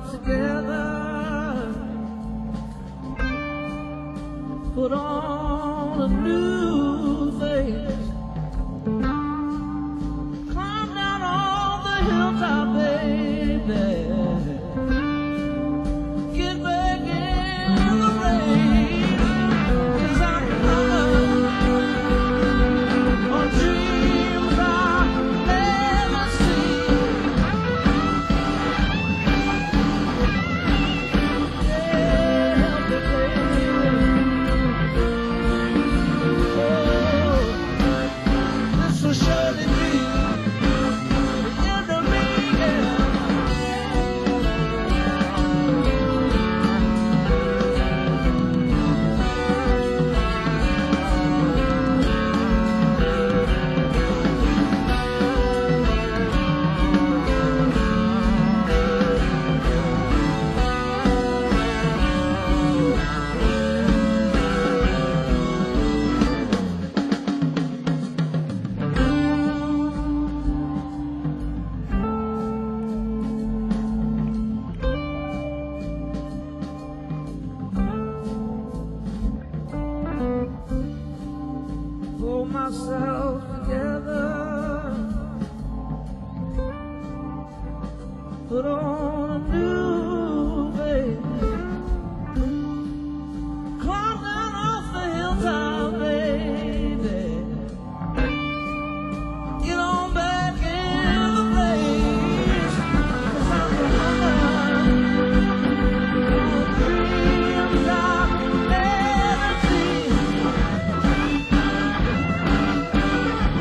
together, put on a new face, climb down all the hilltop, baby, get back in the rain, 'cause I'm coming on dreams I never seen. Yeah, help me, baby. Oh, this will surely be the end of me, yeah. Pull myself together, put on a new face, climb down off the hilltop, baby, get on back in the race, 'cause I'm coming on dreams I've never seen.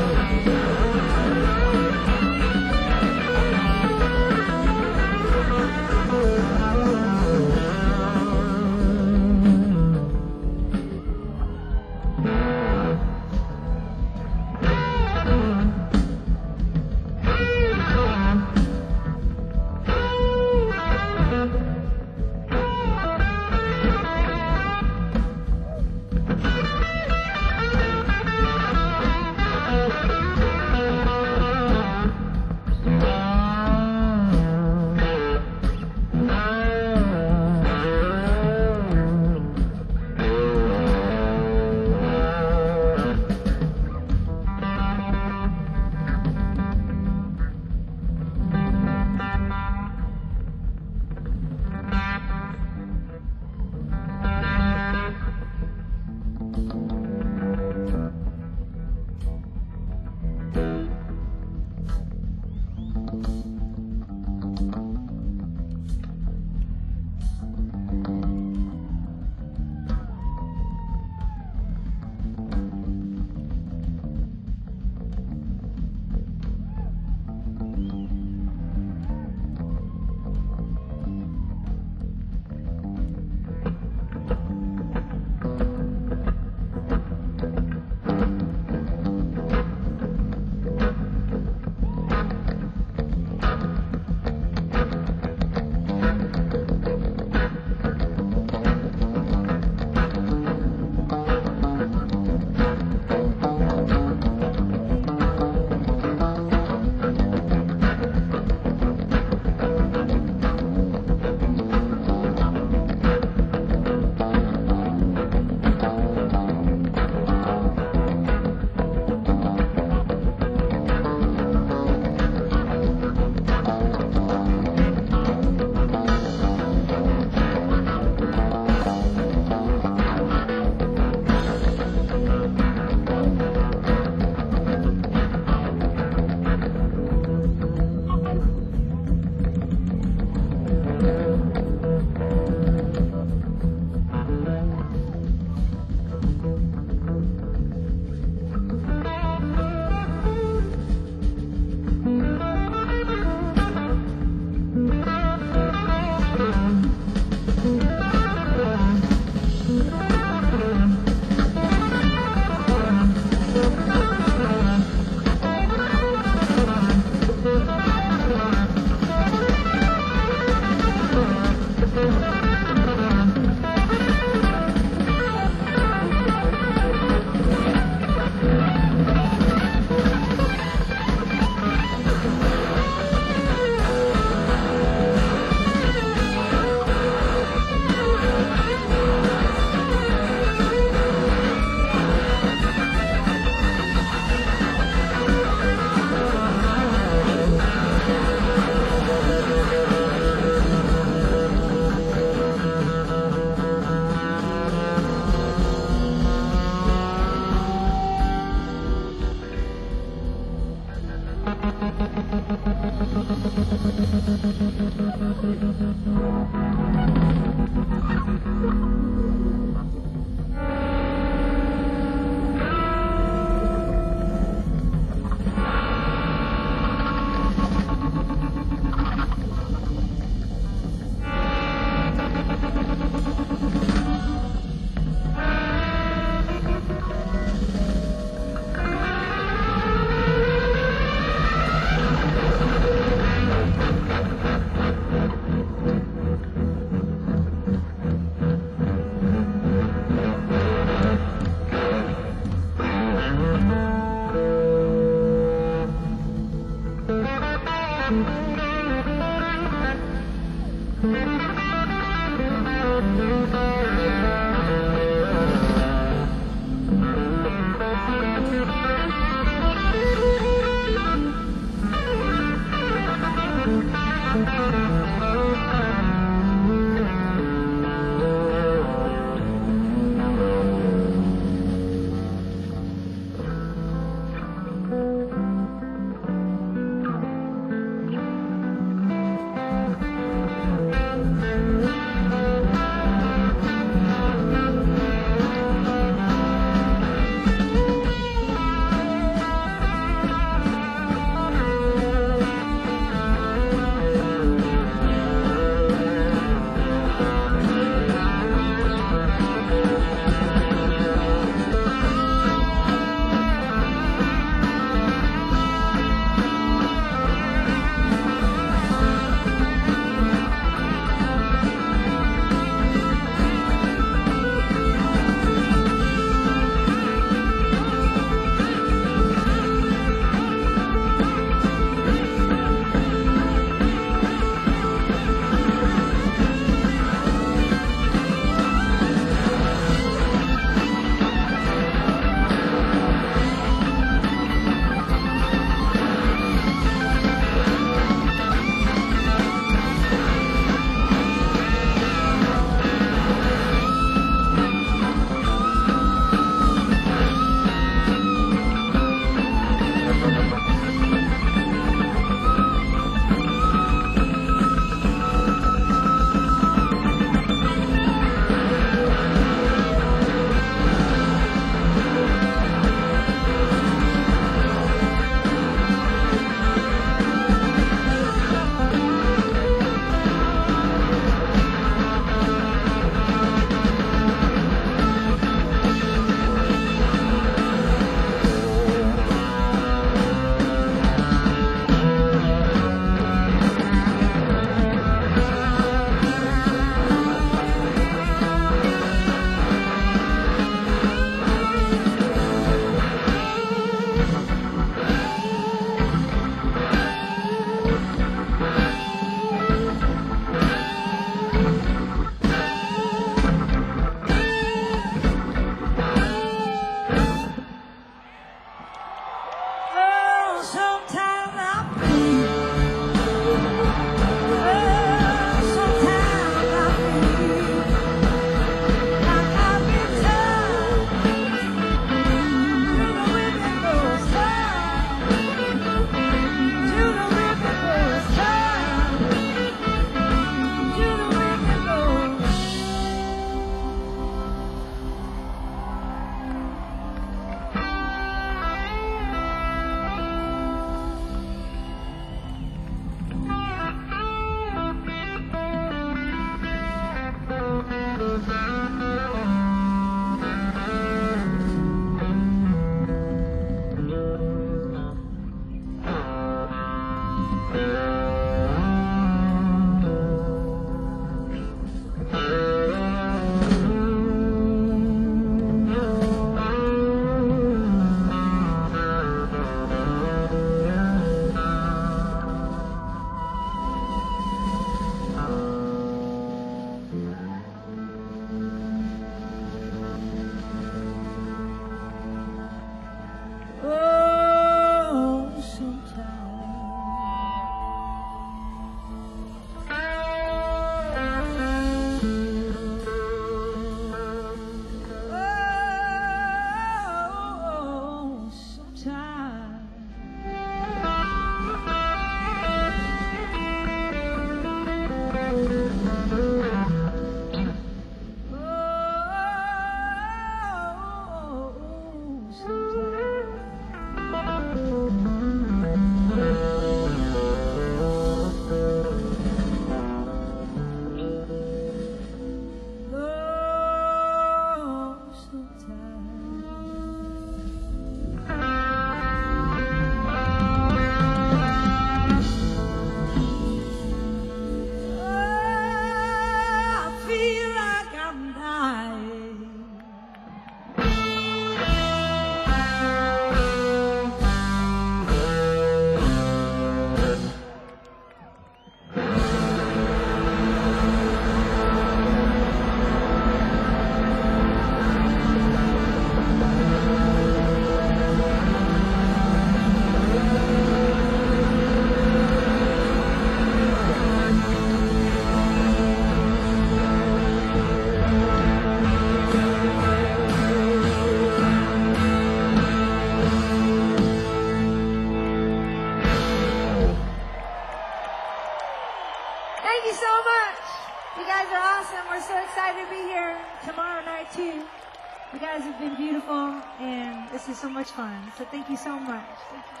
awesome. We're so excited to be here tomorrow night, too. You guys have been beautiful, and this is so much fun. So thank you so much. Thank you.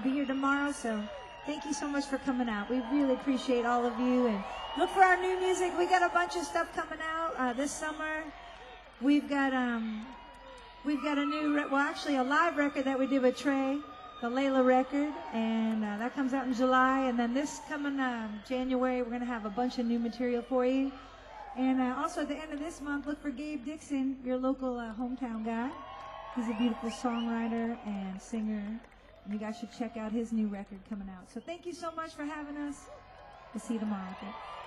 be here tomorrow. So thank you so much for coming out. We really appreciate all of you. And look for our new music. We got a bunch of stuff coming out uh, this summer. We've got um, we've got a new, re- well, actually a live record that we did with Trey, the Layla record, and uh, that comes out in July. And then this coming um, January, we're gonna have a bunch of new material for you. And uh, also at the end of this month, look for Gabe Dixon, your local uh, hometown guy. He's a beautiful songwriter and singer. And you guys should check out his new record coming out. So thank you so much for having us. We'll see you tomorrow. Okay?